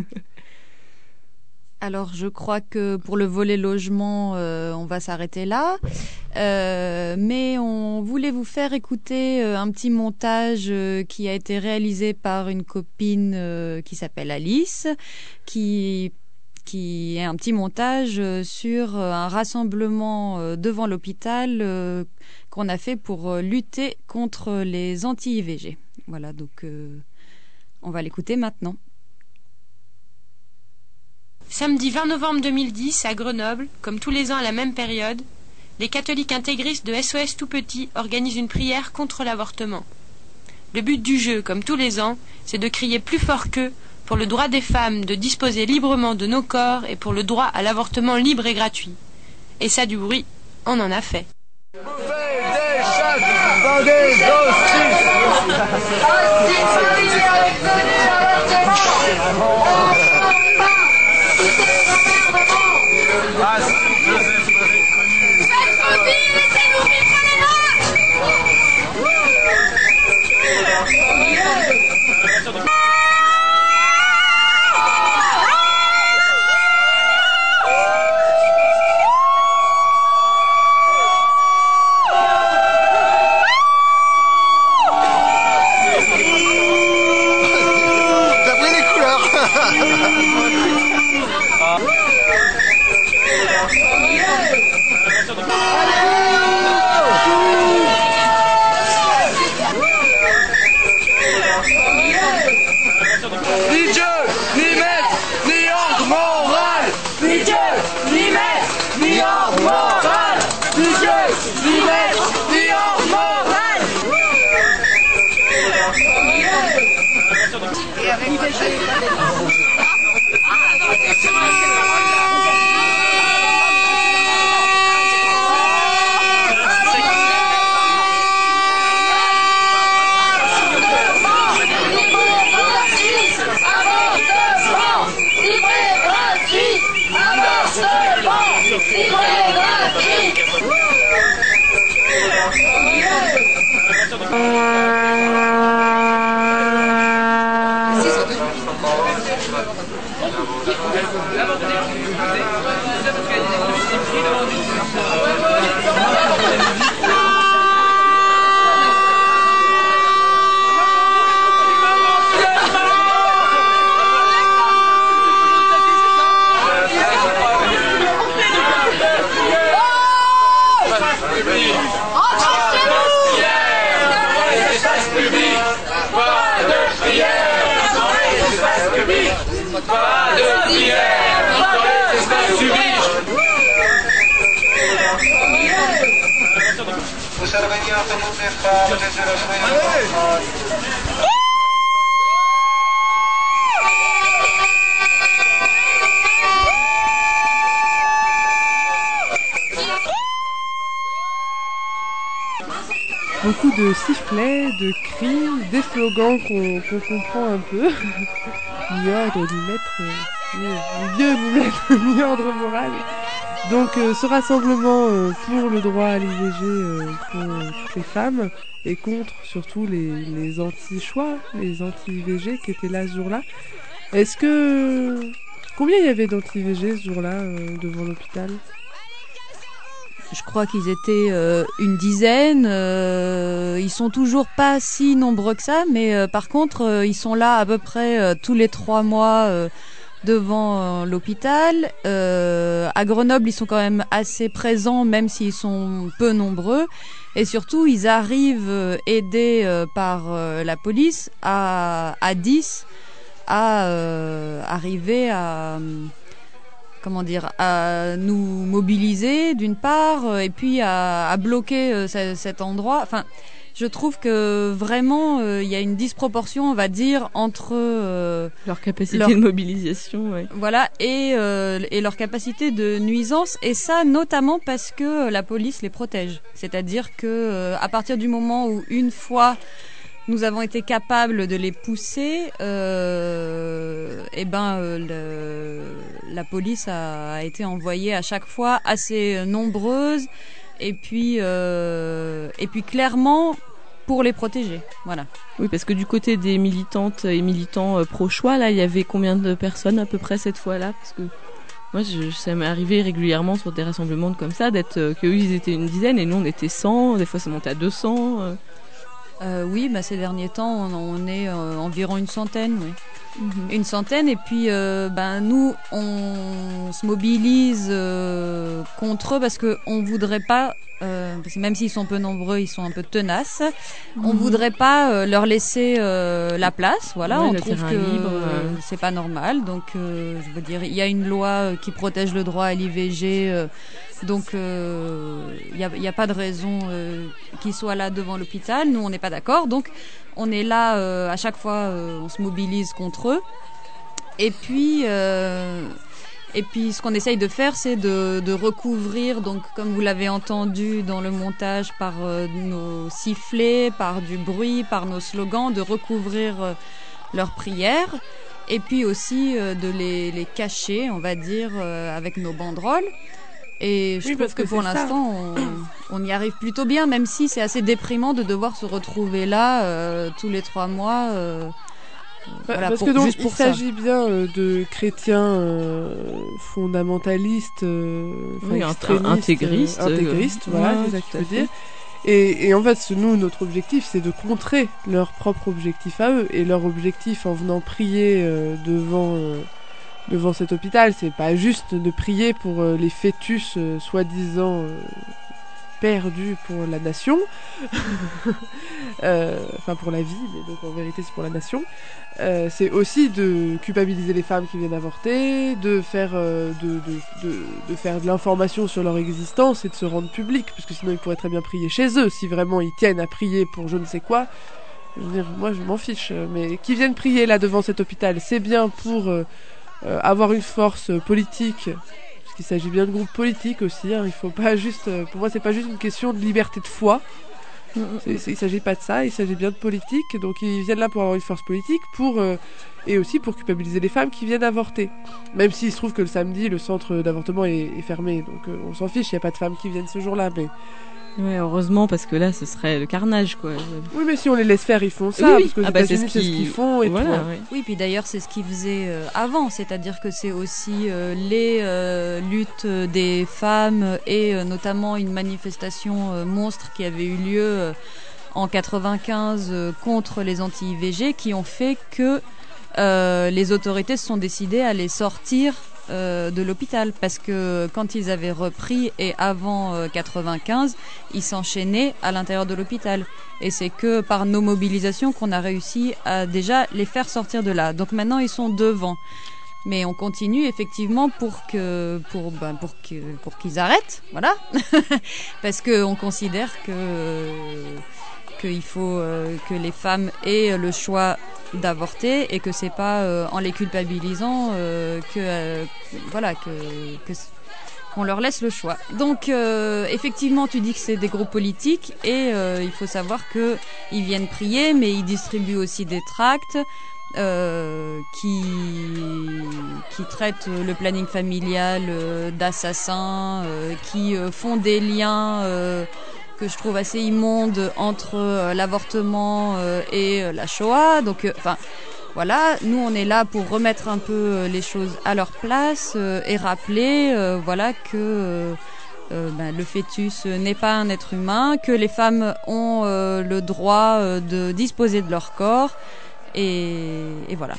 Alors, je crois que pour le volet logement, euh, on va s'arrêter là. Euh, mais on voulait vous faire écouter euh, un petit montage euh, qui a été réalisé par une copine euh, qui s'appelle Alice, qui qui est un petit montage sur un rassemblement devant l'hôpital euh, qu'on a fait pour lutter contre les anti-I V G. Voilà, donc euh, on va l'écouter maintenant. Samedi vingt novembre deux mille dix, à Grenoble, comme tous les ans à la même période, les catholiques intégristes de S O S Tout Petit organisent une prière contre l'avortement. Le but du jeu, comme tous les ans, c'est de crier plus fort qu'eux pour le droit des femmes de disposer librement de nos corps et pour le droit à l'avortement libre et gratuit. Et ça, du bruit, on en a fait. Bouffez des chattes dans des hosties. Beaucoup de sifflets, de cris, des slogans qu'on qu'on comprend un peu. Ni ordre, ni maître, ni, ni Dieu, ni maître, ni ordre moral. Donc euh, ce rassemblement euh, pour le droit à l'I V G euh, pour toutes les femmes et contre surtout les, les anti-choix, les anti-I V G qui étaient là ce jour-là. Est-ce que... Combien il y avait d'anti-I V G ce jour-là euh, devant l'hôpital ? Je crois qu'ils étaient euh, une dizaine. Euh, ils sont toujours pas si nombreux que ça, mais euh, par contre, euh, ils sont là à peu près euh, tous les trois mois euh, devant euh, l'hôpital. Euh, à Grenoble, ils sont quand même assez présents, même s'ils sont peu nombreux. Et surtout, ils arrivent euh, aidés euh, par euh, la police à, à dix à euh, arriver à... comment dire, à nous mobiliser d'une part, et puis à, à bloquer euh, c- cet endroit. Enfin, je trouve que vraiment il euh, y a une disproportion, on va dire, entre euh, leur capacité leur... de mobilisation, ouais. Voilà, et euh, et leur capacité de nuisance, et ça notamment parce que la police les protège. C'est-à-dire que euh, à partir du moment où une fois nous avons été capables de les pousser, euh, et ben euh, le, la police a, a été envoyée à chaque fois assez nombreuse, et puis euh, et puis clairement pour les protéger. Voilà. Oui, parce que du côté des militantes et militants euh, pro-choix, là, il y avait combien de personnes à peu près cette fois-là ? Parce que moi, je, ça m'est arrivé régulièrement sur des rassemblements comme ça, d'être euh, qu'eux ils étaient une dizaine et nous on était cent. Des fois, ça montait à deux cents. Euh. Euh, oui, bah, ces derniers temps, on, on est euh, environ une centaine, oui. Mm-hmm. Une centaine, et puis euh, ben, nous, on se mobilise euh, contre eux parce qu'on voudrait pas, euh, parce que même s'ils sont peu nombreux, ils sont un peu tenaces, mm-hmm. on voudrait pas euh, leur laisser euh, la place, voilà, ouais, on le trouve que libre, euh, euh... c'est pas normal, donc euh, je veux dire, il y a une loi qui protège le droit à l'I V G, euh, donc il euh, n'y a, y a pas de raison euh, qu'ils soient là devant l'hôpital. Nous, on n'est pas d'accord. Donc, on est là euh, à chaque fois, euh, on se mobilise contre eux. Et puis, euh, et puis, ce qu'on essaye de faire, c'est de, de recouvrir, donc comme vous l'avez entendu dans le montage, par euh, nos sifflets, par du bruit, par nos slogans, de recouvrir euh, leurs prières. Et puis aussi euh, de les, les cacher, on va dire, euh, avec nos banderoles. Et je oui, trouve que, que pour l'instant, on, on y arrive plutôt bien, même si c'est assez déprimant de devoir se retrouver là euh, tous les trois mois. Euh, bah, voilà, parce pour, que donc, juste pour il ça. s'agit bien euh, de chrétiens euh, fondamentalistes, euh, oui, extrémistes, intégristes, euh, intégristes, euh, voilà, ouais, c'est ça qu'il tout faut à dire. Et, et en fait, nous, notre objectif, c'est de contrer leur propre objectif à eux. Et leur objectif, en venant prier euh, devant... Euh, devant cet hôpital, c'est pas juste de prier pour euh, les fœtus euh, soi-disant euh, perdus pour la nation, euh, enfin pour la vie, mais donc en vérité c'est pour la nation. Euh, c'est aussi de culpabiliser les femmes qui viennent avorter, de faire euh, de, de, de, de faire de l'information sur leur existence et de se rendre public, parce que sinon ils pourraient très bien prier chez eux si vraiment ils tiennent à prier pour je ne sais quoi. Je veux dire, moi je m'en fiche, mais qu'ils viennent prier là devant cet hôpital, c'est bien pour euh, Euh, avoir une force euh, politique, parce qu'il s'agit bien de groupes politiques aussi, hein, il faut pas juste, euh, pour moi c'est pas juste une question de liberté de foi, c'est, c'est, il s'agit pas de ça, il s'agit bien de politique, donc ils viennent là pour avoir une force politique, pour euh, et aussi pour culpabiliser les femmes qui viennent avorter, même s'il se trouve que le samedi le centre d'avortement est, est fermé, donc euh, on s'en fiche, il n'y a pas de femmes qui viennent ce jour-là, mais... Ouais, heureusement, parce que là, ce serait le carnage, quoi. Oui, mais si on les laisse faire, ils font ça, oui, oui. parce que les ah bah, États-Unis, c'est ce, c'est ce qu'ils font, et voilà, tout. Oui. oui, puis d'ailleurs, c'est ce qu'ils faisaient euh, avant, c'est-à-dire que c'est aussi euh, les euh, luttes des femmes, et euh, notamment une manifestation euh, monstre qui avait eu lieu euh, en quatre-vingt-quinze euh, contre les anti-I V G, qui ont fait que euh, les autorités se sont décidées à les sortir Euh, de l'hôpital, parce que quand ils avaient repris et avant euh, quatre-vingt-quinze, ils s'enchaînaient à l'intérieur de l'hôpital, et c'est que par nos mobilisations qu'on a réussi à déjà les faire sortir de là. Donc maintenant ils sont devant. Mais on continue effectivement pour que pour ben, pour que pour qu'ils arrêtent, voilà, parce que on considère que qu'il faut euh, que les femmes aient le choix d'avorter et que c'est pas euh, en les culpabilisant euh, que euh, voilà que, que qu'on leur laisse le choix. Donc euh, effectivement, tu dis que c'est des groupes politiques et euh, il faut savoir que ils viennent prier, mais ils distribuent aussi des tracts. Euh, qui qui traitent le planning familial euh, d'assassins, euh, qui euh, font des liens euh, que je trouve assez immondes entre euh, l'avortement euh, et euh, la Shoah. Donc, enfin, euh, voilà, nous on est là pour remettre un peu euh, les choses à leur place euh, et rappeler, euh, voilà, que euh, euh, ben, le fœtus n'est pas un être humain, que les femmes ont euh, le droit euh, de disposer de leur corps. Et, et voilà.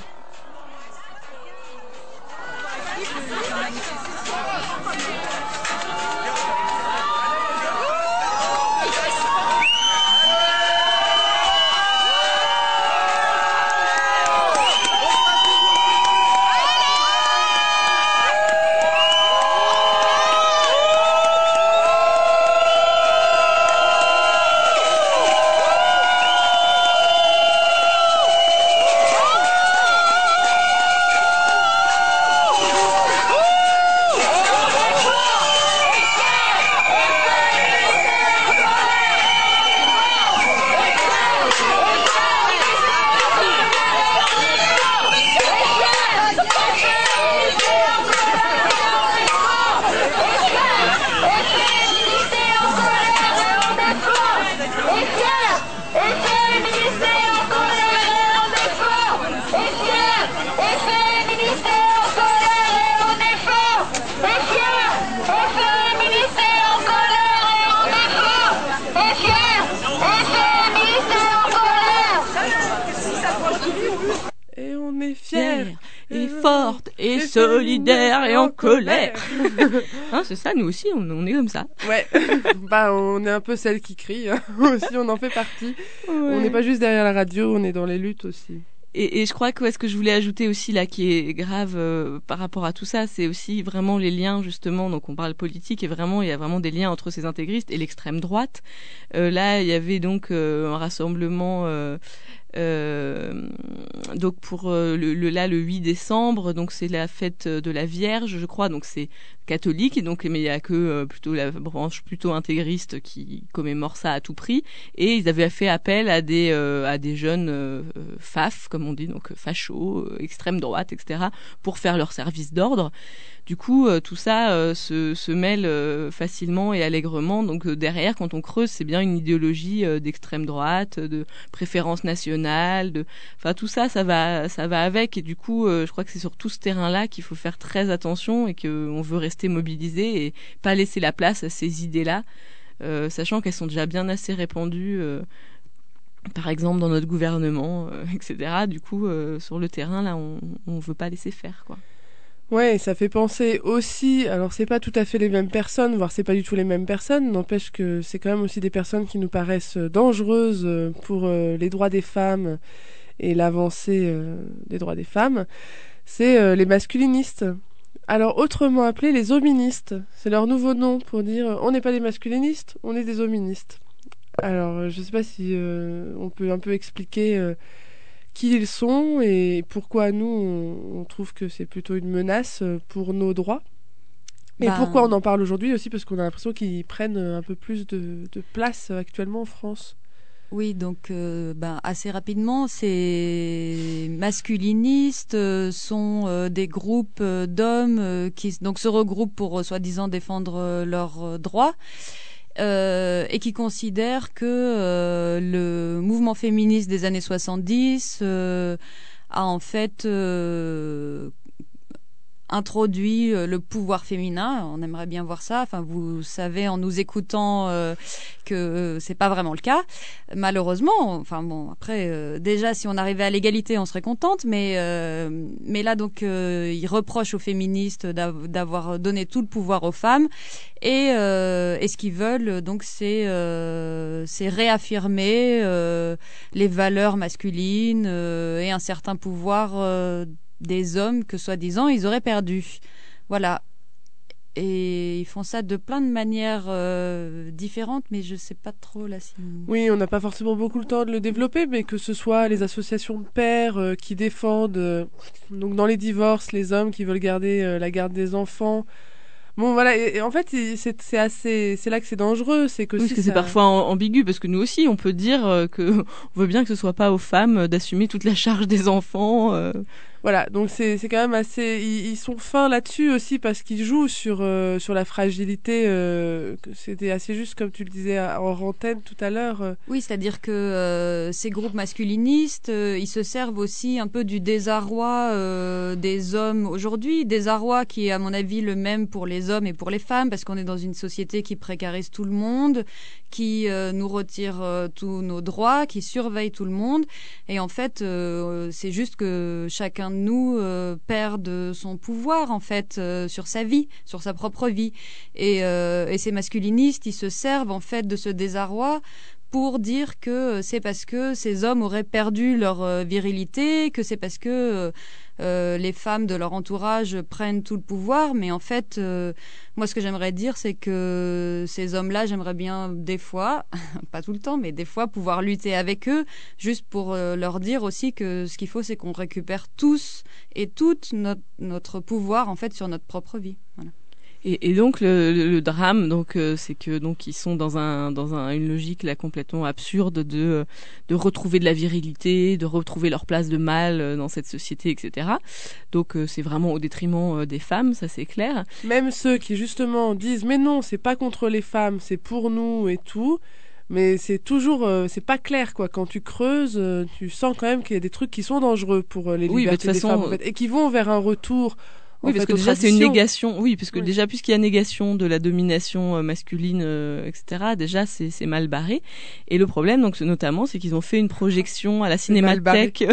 Et solidaire et en colère. Hein, c'est ça, nous aussi, on, on est comme ça. Ouais, bah on est un peu celle qui crie, hein. Aussi on en fait partie. Ouais. On n'est pas juste derrière la radio, on est dans les luttes aussi. Et, et je crois que ouais, ce que je voulais ajouter aussi là, qui est grave euh, par rapport à tout ça, c'est aussi vraiment les liens justement. Donc on parle politique et vraiment il y a vraiment des liens entre ces intégristes et l'extrême droite. Euh, là, il y avait donc euh, un rassemblement. Euh, Euh, donc pour euh, le, le là le huit décembre, donc c'est la fête de la Vierge, je crois, donc c'est catholique, et donc mais il y a que euh, plutôt la branche plutôt intégriste qui commémore ça à tout prix, et ils avaient fait appel à des euh, à des jeunes euh, faf comme on dit, donc fachos, euh, extrême droite, et cetera, pour faire leur service d'ordre. Du coup, euh, tout ça euh, se, se mêle euh, facilement et allègrement. Donc euh, derrière, quand on creuse, c'est bien une idéologie euh, d'extrême droite, de préférence nationale, de, enfin tout ça, ça va, ça va avec. Et du coup, euh, je crois que c'est sur tout ce terrain-là qu'il faut faire très attention et qu'on veut rester mobilisé et pas laisser la place à ces idées-là, euh, sachant qu'elles sont déjà bien assez répandues. Euh, par exemple dans notre gouvernement, euh, et cetera. Du coup, euh, sur le terrain, là, on on veut pas laisser faire, quoi. Ouais, ça fait penser aussi, alors c'est pas tout à fait les mêmes personnes, voire c'est pas du tout les mêmes personnes, n'empêche que c'est quand même aussi des personnes qui nous paraissent dangereuses pour euh, les droits des femmes et l'avancée euh, des droits des femmes, c'est euh, les masculinistes. Alors autrement appelés les hoministes, c'est leur nouveau nom pour dire euh, on n'est pas des masculinistes, on est des hoministes. Alors je sais pas si euh, on peut un peu expliquer... Euh, qui ils sont et pourquoi nous on, on trouve que c'est plutôt une menace pour nos droits et ben... pourquoi on en parle aujourd'hui aussi, parce qu'on a l'impression qu'ils prennent un peu plus de, de place actuellement en France. Oui, donc euh, ben, assez rapidement, ces masculinistes euh, sont euh, des groupes euh, d'hommes euh, qui donc se regroupent pour euh, soi-disant défendre euh, leurs euh, droits. Euh, et qui considère que euh, le mouvement féministe des années soixante-dix euh, a en fait euh, introduit le pouvoir féminin. On aimerait bien voir ça. Enfin, vous savez, en nous écoutant, euh, que euh, c'est pas vraiment le cas, malheureusement. Enfin bon, après, euh, déjà, si on arrivait à l'égalité, on serait contente. Mais euh, mais là, donc, euh, ils reprochent aux féministes d'av- d'avoir donné tout le pouvoir aux femmes. Et, euh, et ce qu'ils veulent, donc, c'est euh, c'est réaffirmer euh, les valeurs masculines euh, et un certain pouvoir. Euh, des hommes que soi-disant ils auraient perdus. Voilà. Et ils font ça de plein de manières euh, différentes, mais je sais pas trop là si... Oui, on n'a pas forcément beaucoup le temps de le développer, mais que ce soit les associations de pères euh, qui défendent, euh, donc dans les divorces, les hommes qui veulent garder euh, la garde des enfants. Bon voilà, et, et en fait c'est, c'est assez, c'est là que c'est dangereux, c'est que oui, si parce que ça... c'est parfois ambigu, parce que nous aussi on peut dire euh, que on veut bien que ce soit pas aux femmes d'assumer toute la charge des enfants. Euh... Voilà, donc c'est c'est quand même assez, ils, ils sont fins là-dessus aussi parce qu'ils jouent sur euh, sur la fragilité. Euh, c'était assez juste comme tu le disais en antenne tout à l'heure. Euh. Oui, c'est-à-dire que euh, ces groupes masculinistes, euh, ils se servent aussi un peu du désarroi euh, des hommes aujourd'hui, désarroi qui est à mon avis le même pour les hommes et pour les femmes, parce qu'on est dans une société qui précarise tout le monde, qui euh, nous retire euh, tous nos droits, qui surveille tout le monde, et en fait euh, c'est juste que chacun de nous euh, perd de son pouvoir en fait euh, sur sa vie, sur sa propre vie, et, euh, et ces masculinistes ils se servent en fait de ce désarroi pour dire que c'est parce que ces hommes auraient perdu leur euh, virilité, que c'est parce que euh, euh, les femmes de leur entourage prennent tout le pouvoir. Mais en fait, euh, moi, ce que j'aimerais dire, c'est que ces hommes-là, j'aimerais bien des fois, pas tout le temps, mais des fois, pouvoir lutter avec eux, juste pour euh, leur dire aussi que ce qu'il faut, c'est qu'on récupère tous et toutes notre, notre pouvoir, en fait, sur notre propre vie. Voilà. Et, et donc le, le, le drame, donc euh, c'est que donc ils sont dans un dans un, une logique là complètement absurde de de retrouver de la virilité, de retrouver leur place de mâle dans cette société, et cetera. Donc euh, c'est vraiment au détriment euh, des femmes, ça c'est clair. Même ceux qui justement disent mais non, c'est pas contre les femmes, c'est pour nous et tout. Mais c'est toujours, euh, c'est pas clair quoi. Quand tu creuses, euh, tu sens quand même qu'il y a des trucs qui sont dangereux pour euh, les oui, libertés de des façon, femmes en fait, et qui vont vers un retour. Oui, parce que déjà c'est une négation. Oui, parce que oui. déjà puisqu'il y a négation de la domination euh, masculine, euh, et cetera. Déjà c'est c'est mal barré. Et le problème, donc notamment, c'est qu'ils ont fait une projection à la Cinémathèque.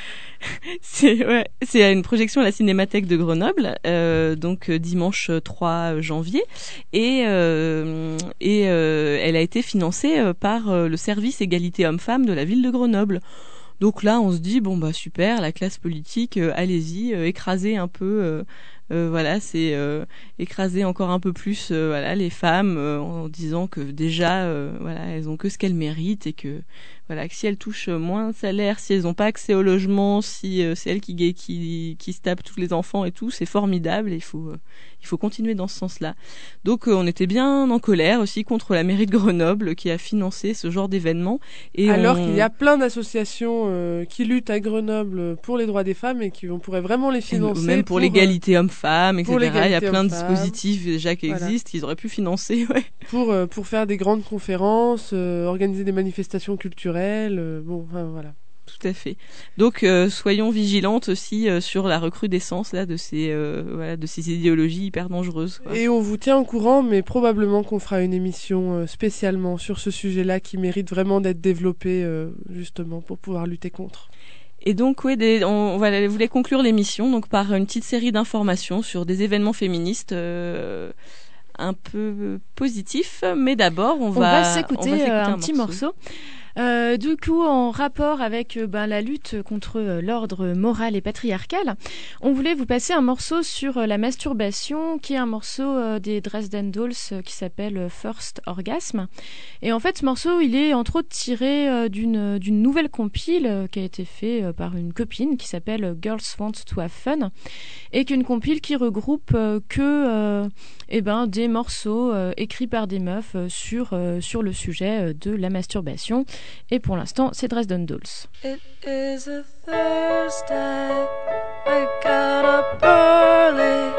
c'est ouais, c'est une projection à la Cinémathèque de Grenoble, euh, donc euh, dimanche trois janvier, et euh, et euh, elle a été financée euh, par euh, le service égalité hommes-femmes de la ville de Grenoble. Donc là, on se dit bon bah super, la classe politique, euh, allez-y, euh, écrasez un peu, euh, euh, voilà, c'est euh, écraser encore un peu plus, euh, voilà, les femmes euh, en disant que déjà, euh, voilà, elles ont que ce qu'elles méritent et que voilà, que si elles touchent moins de salaire, si elles n'ont pas accès au logement, si euh, c'est elles qui, qui qui se tapent tous les enfants et tout, c'est formidable et il faut euh, il faut continuer dans ce sens-là. Donc euh, on était bien en colère aussi contre la mairie de Grenoble qui a financé ce genre d'événement. Et alors on... qu'il y a plein d'associations euh, qui luttent à Grenoble pour les droits des femmes et qui on pourrait vraiment les financer. Et même pour, pour l'égalité euh, hommes-femmes, et cetera. Il y a plein de dispositifs déjà qui voilà. existent qu'ils auraient pu financer. Ouais. Pour euh, pour faire des grandes conférences, euh, organiser des manifestations culturelles. Euh, bon, enfin, voilà. Tout à fait. Donc euh, soyons vigilantes aussi euh, sur la recrudescence là de ces euh, voilà de ces idéologies hyper dangereuses. Quoi. Et on vous tient au courant, mais probablement qu'on fera une émission euh, spécialement sur ce sujet-là qui mérite vraiment d'être développé euh, justement pour pouvoir lutter contre. Et donc ouais, des, on, on voilà, voulait conclure l'émission donc par une petite série d'informations sur des événements féministes. Euh, un peu positifs, mais d'abord on, on va, va s'écouter, on va s'écouter un, un petit morceau. morceau. Euh, du coup, en rapport avec euh, ben, la lutte contre euh, l'ordre moral et patriarcal, on voulait vous passer un morceau sur euh, la masturbation, qui est un morceau euh, des Dresden Dolls euh, qui s'appelle euh, First Orgasm. Et en fait, ce morceau, il est entre autres tiré euh, d'une, d'une nouvelle compile euh, qui a été faite euh, par une copine qui s'appelle euh, Girls Want to Have Fun, et qui est une compile qui regroupe euh, que euh, eh ben, des morceaux euh, écrits par des meufs euh, sur, euh, sur le sujet euh, de la masturbation. Et pour l'instant, c'est Dresden Dolls. It is a Thursday, I got up early.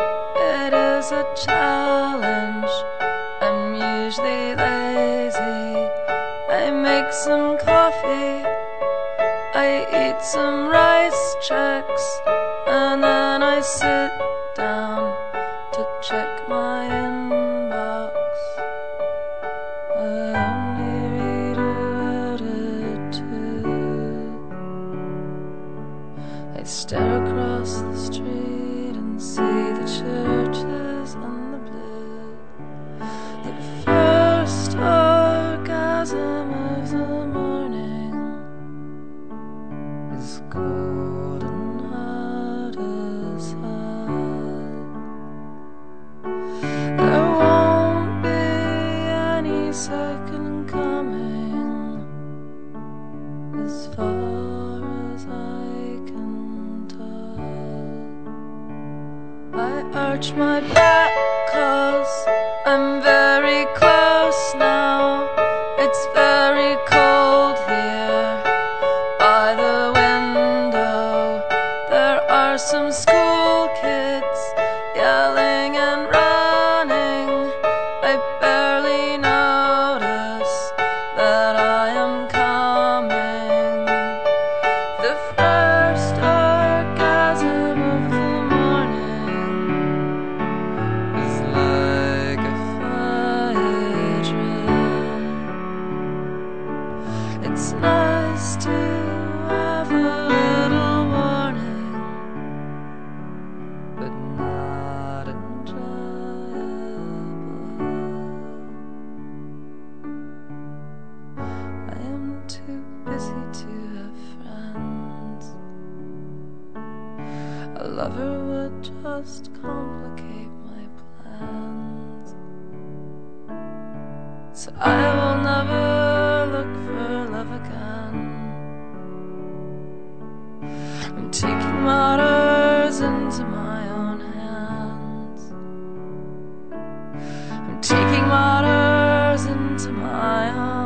It is a challenge, I'm usually lazy. I make some coffee, I eat some rice checks, and then I sit down to check my inbox. I I stare across the street and see the churches and the blue. The first orgasm of the morning is cold and hard. arch my back, 'cause I'm very close now. It's very cold here by the window. There are some school kids yelling and running. I barely notice that I am coming. The first orgasm of the morning is like a fire dream. It's nice to have a little warning, but not enjoyable. I am too busy to have friends. A lover would just complicate my plans. So I will never look for love again. I'm taking matters into my own hands. I'm taking matters into my own hands.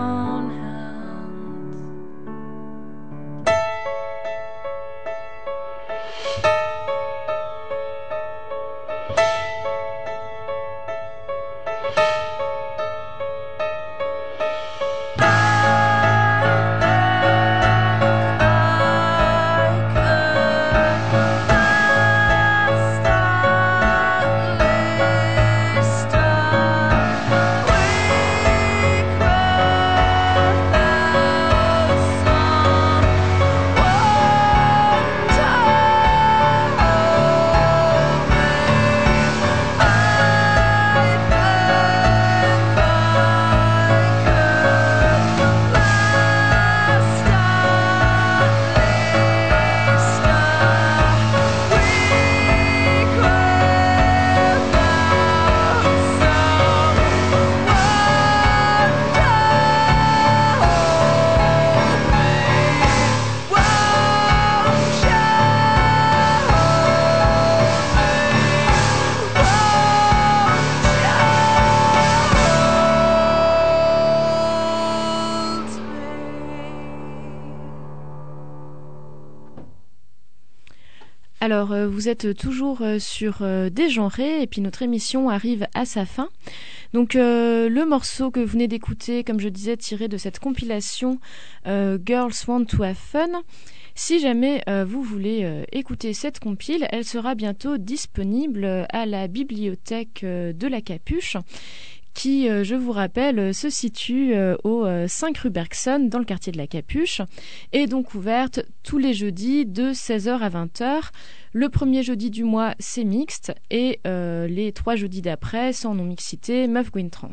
Alors, euh, vous êtes toujours euh, sur euh, Dégenré et puis notre émission arrive à sa fin. Donc, euh, le morceau que vous venez d'écouter, comme je disais, tiré de cette compilation euh, Girls Want to Have Fun. Si jamais euh, vous voulez euh, écouter cette compile, elle sera bientôt disponible à la bibliothèque euh, de la Capuche, qui, euh, je vous rappelle, se situe euh, au euh, cinq rue Bergson, dans le quartier de la Capuche, et donc ouverte tous les jeudis de seize heures à vingt heures. Le premier jeudi du mois, c'est mixte, et euh, les trois jeudis d'après, c'est en non-mixité, Meuf Gwyn Trans.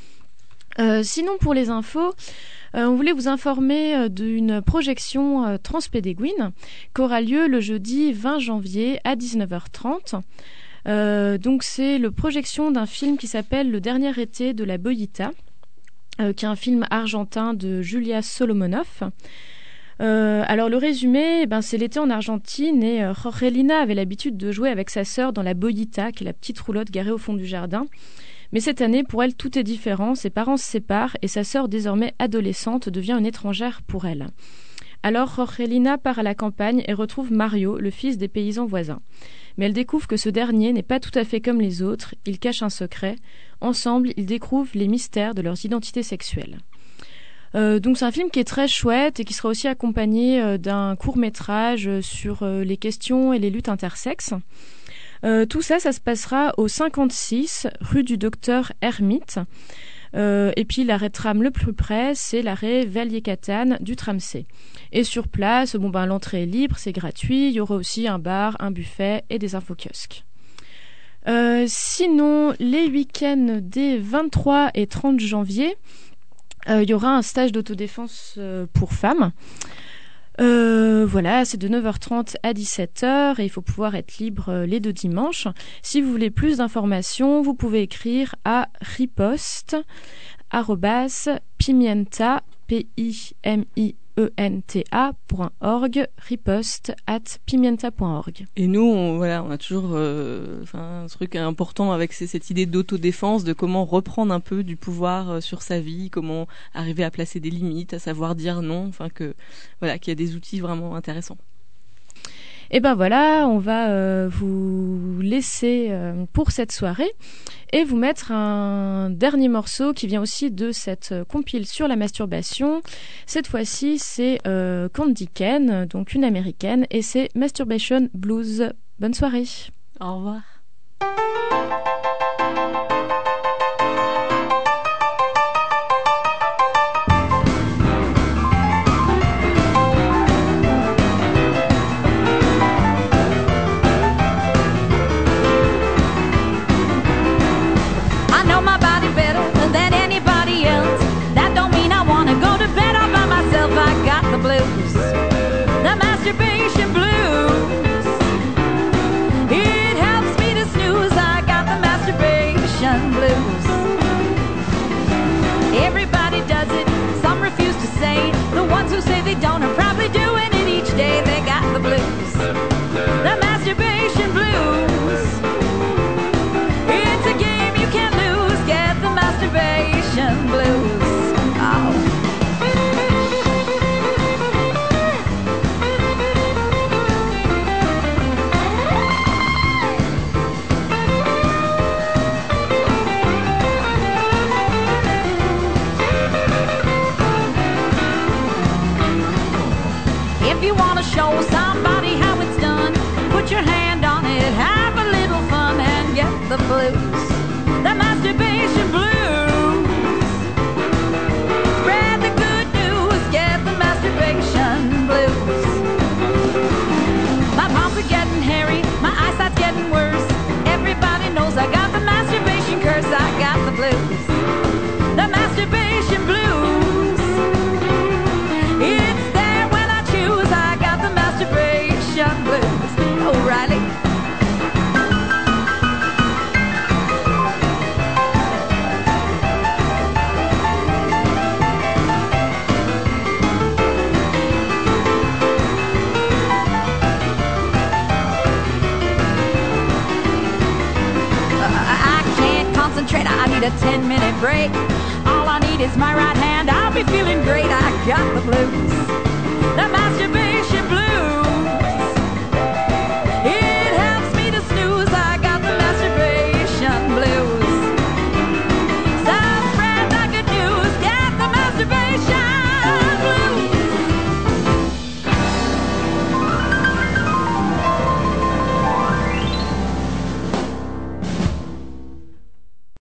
Euh, sinon, pour les infos, euh, on voulait vous informer euh, d'une projection euh, Transpédéguine qui aura lieu le jeudi vingt janvier à dix-neuf heures trente. Euh, donc c'est la projection d'un film qui s'appelle Le dernier été de la Boïta, euh, qui est un film argentin de Julia Solomonov. Euh, alors le résumé, eh ben, c'est l'été en Argentine et euh, Jorgelina avait l'habitude de jouer avec sa sœur dans la Boïta, qui est la petite roulotte garée au fond du jardin. Mais cette année, pour elle, tout est différent. Ses parents se séparent et sa sœur, désormais adolescente, devient une étrangère pour elle. Alors Jorgelina part à la campagne et retrouve Mario, le fils des paysans voisins. Mais elle découvre que ce dernier n'est pas tout à fait comme les autres, ils cachent un secret. Ensemble, ils découvrent les mystères de leurs identités sexuelles. Euh, donc c'est un film qui est très chouette et qui sera aussi accompagné euh, d'un court-métrage sur euh, les questions et les luttes intersexes. Euh, tout ça, ça se passera au cinquante-six rue du Docteur Hermite. Euh, et puis l'arrêt de tram le plus près, c'est l'arrêt Vallier-Catane du tram C. Et sur place, bon ben l'entrée est libre, c'est gratuit. Il y aura aussi un bar, un buffet et des infokiosques. Euh, sinon, les week-ends des vingt-trois et trente janvier, euh, il y aura un stage d'autodéfense euh, pour femmes. Euh, voilà, c'est de neuf heures trente à dix-sept heures et il faut pouvoir être libre euh, les deux dimanches. Si vous voulez plus d'informations, vous pouvez écrire à riposte arobase pimienta p i m i E N T A point org, riposte at pimienta point org. Et nous, on, voilà, on a toujours euh, un truc important avec ces, cette idée d'autodéfense, de comment reprendre un peu du pouvoir euh, sur sa vie, comment arriver à placer des limites, à savoir dire non, enfin que voilà, qu'il y a des outils vraiment intéressants. Et ben voilà, on va euh, vous laisser euh, pour cette soirée et vous mettre un dernier morceau qui vient aussi de cette euh, compile sur la masturbation. Cette fois-ci, c'est euh, Candy Ken, donc une américaine, et c'est Masturbation Blues. Bonne soirée. Au revoir. Blues, the masturbation blues. It helps me to snooze. I got the masturbation blues. Everybody does it. Some refuse to say. The ones who say they don't are probably doing it each day. They got the blues, the masturbation blues. It's a game you can't lose. Get the masturbation blues. Oh. If you want to show somebody how it's done, put your hand on it, have a little fun, and get the blues, the masturbation blues. Spread the good news, get the masturbation blues. My palms are getting hairy, my eyesight's getting worse. Everybody knows I got the masturbation curse. I got the blues, the masturbation blues. It's there when I choose. I got the masturbation blues. Oh, Riley. I need a ten minute break. All I need is my right hand. I'll be feeling great. I got the blues, the masturbation blues.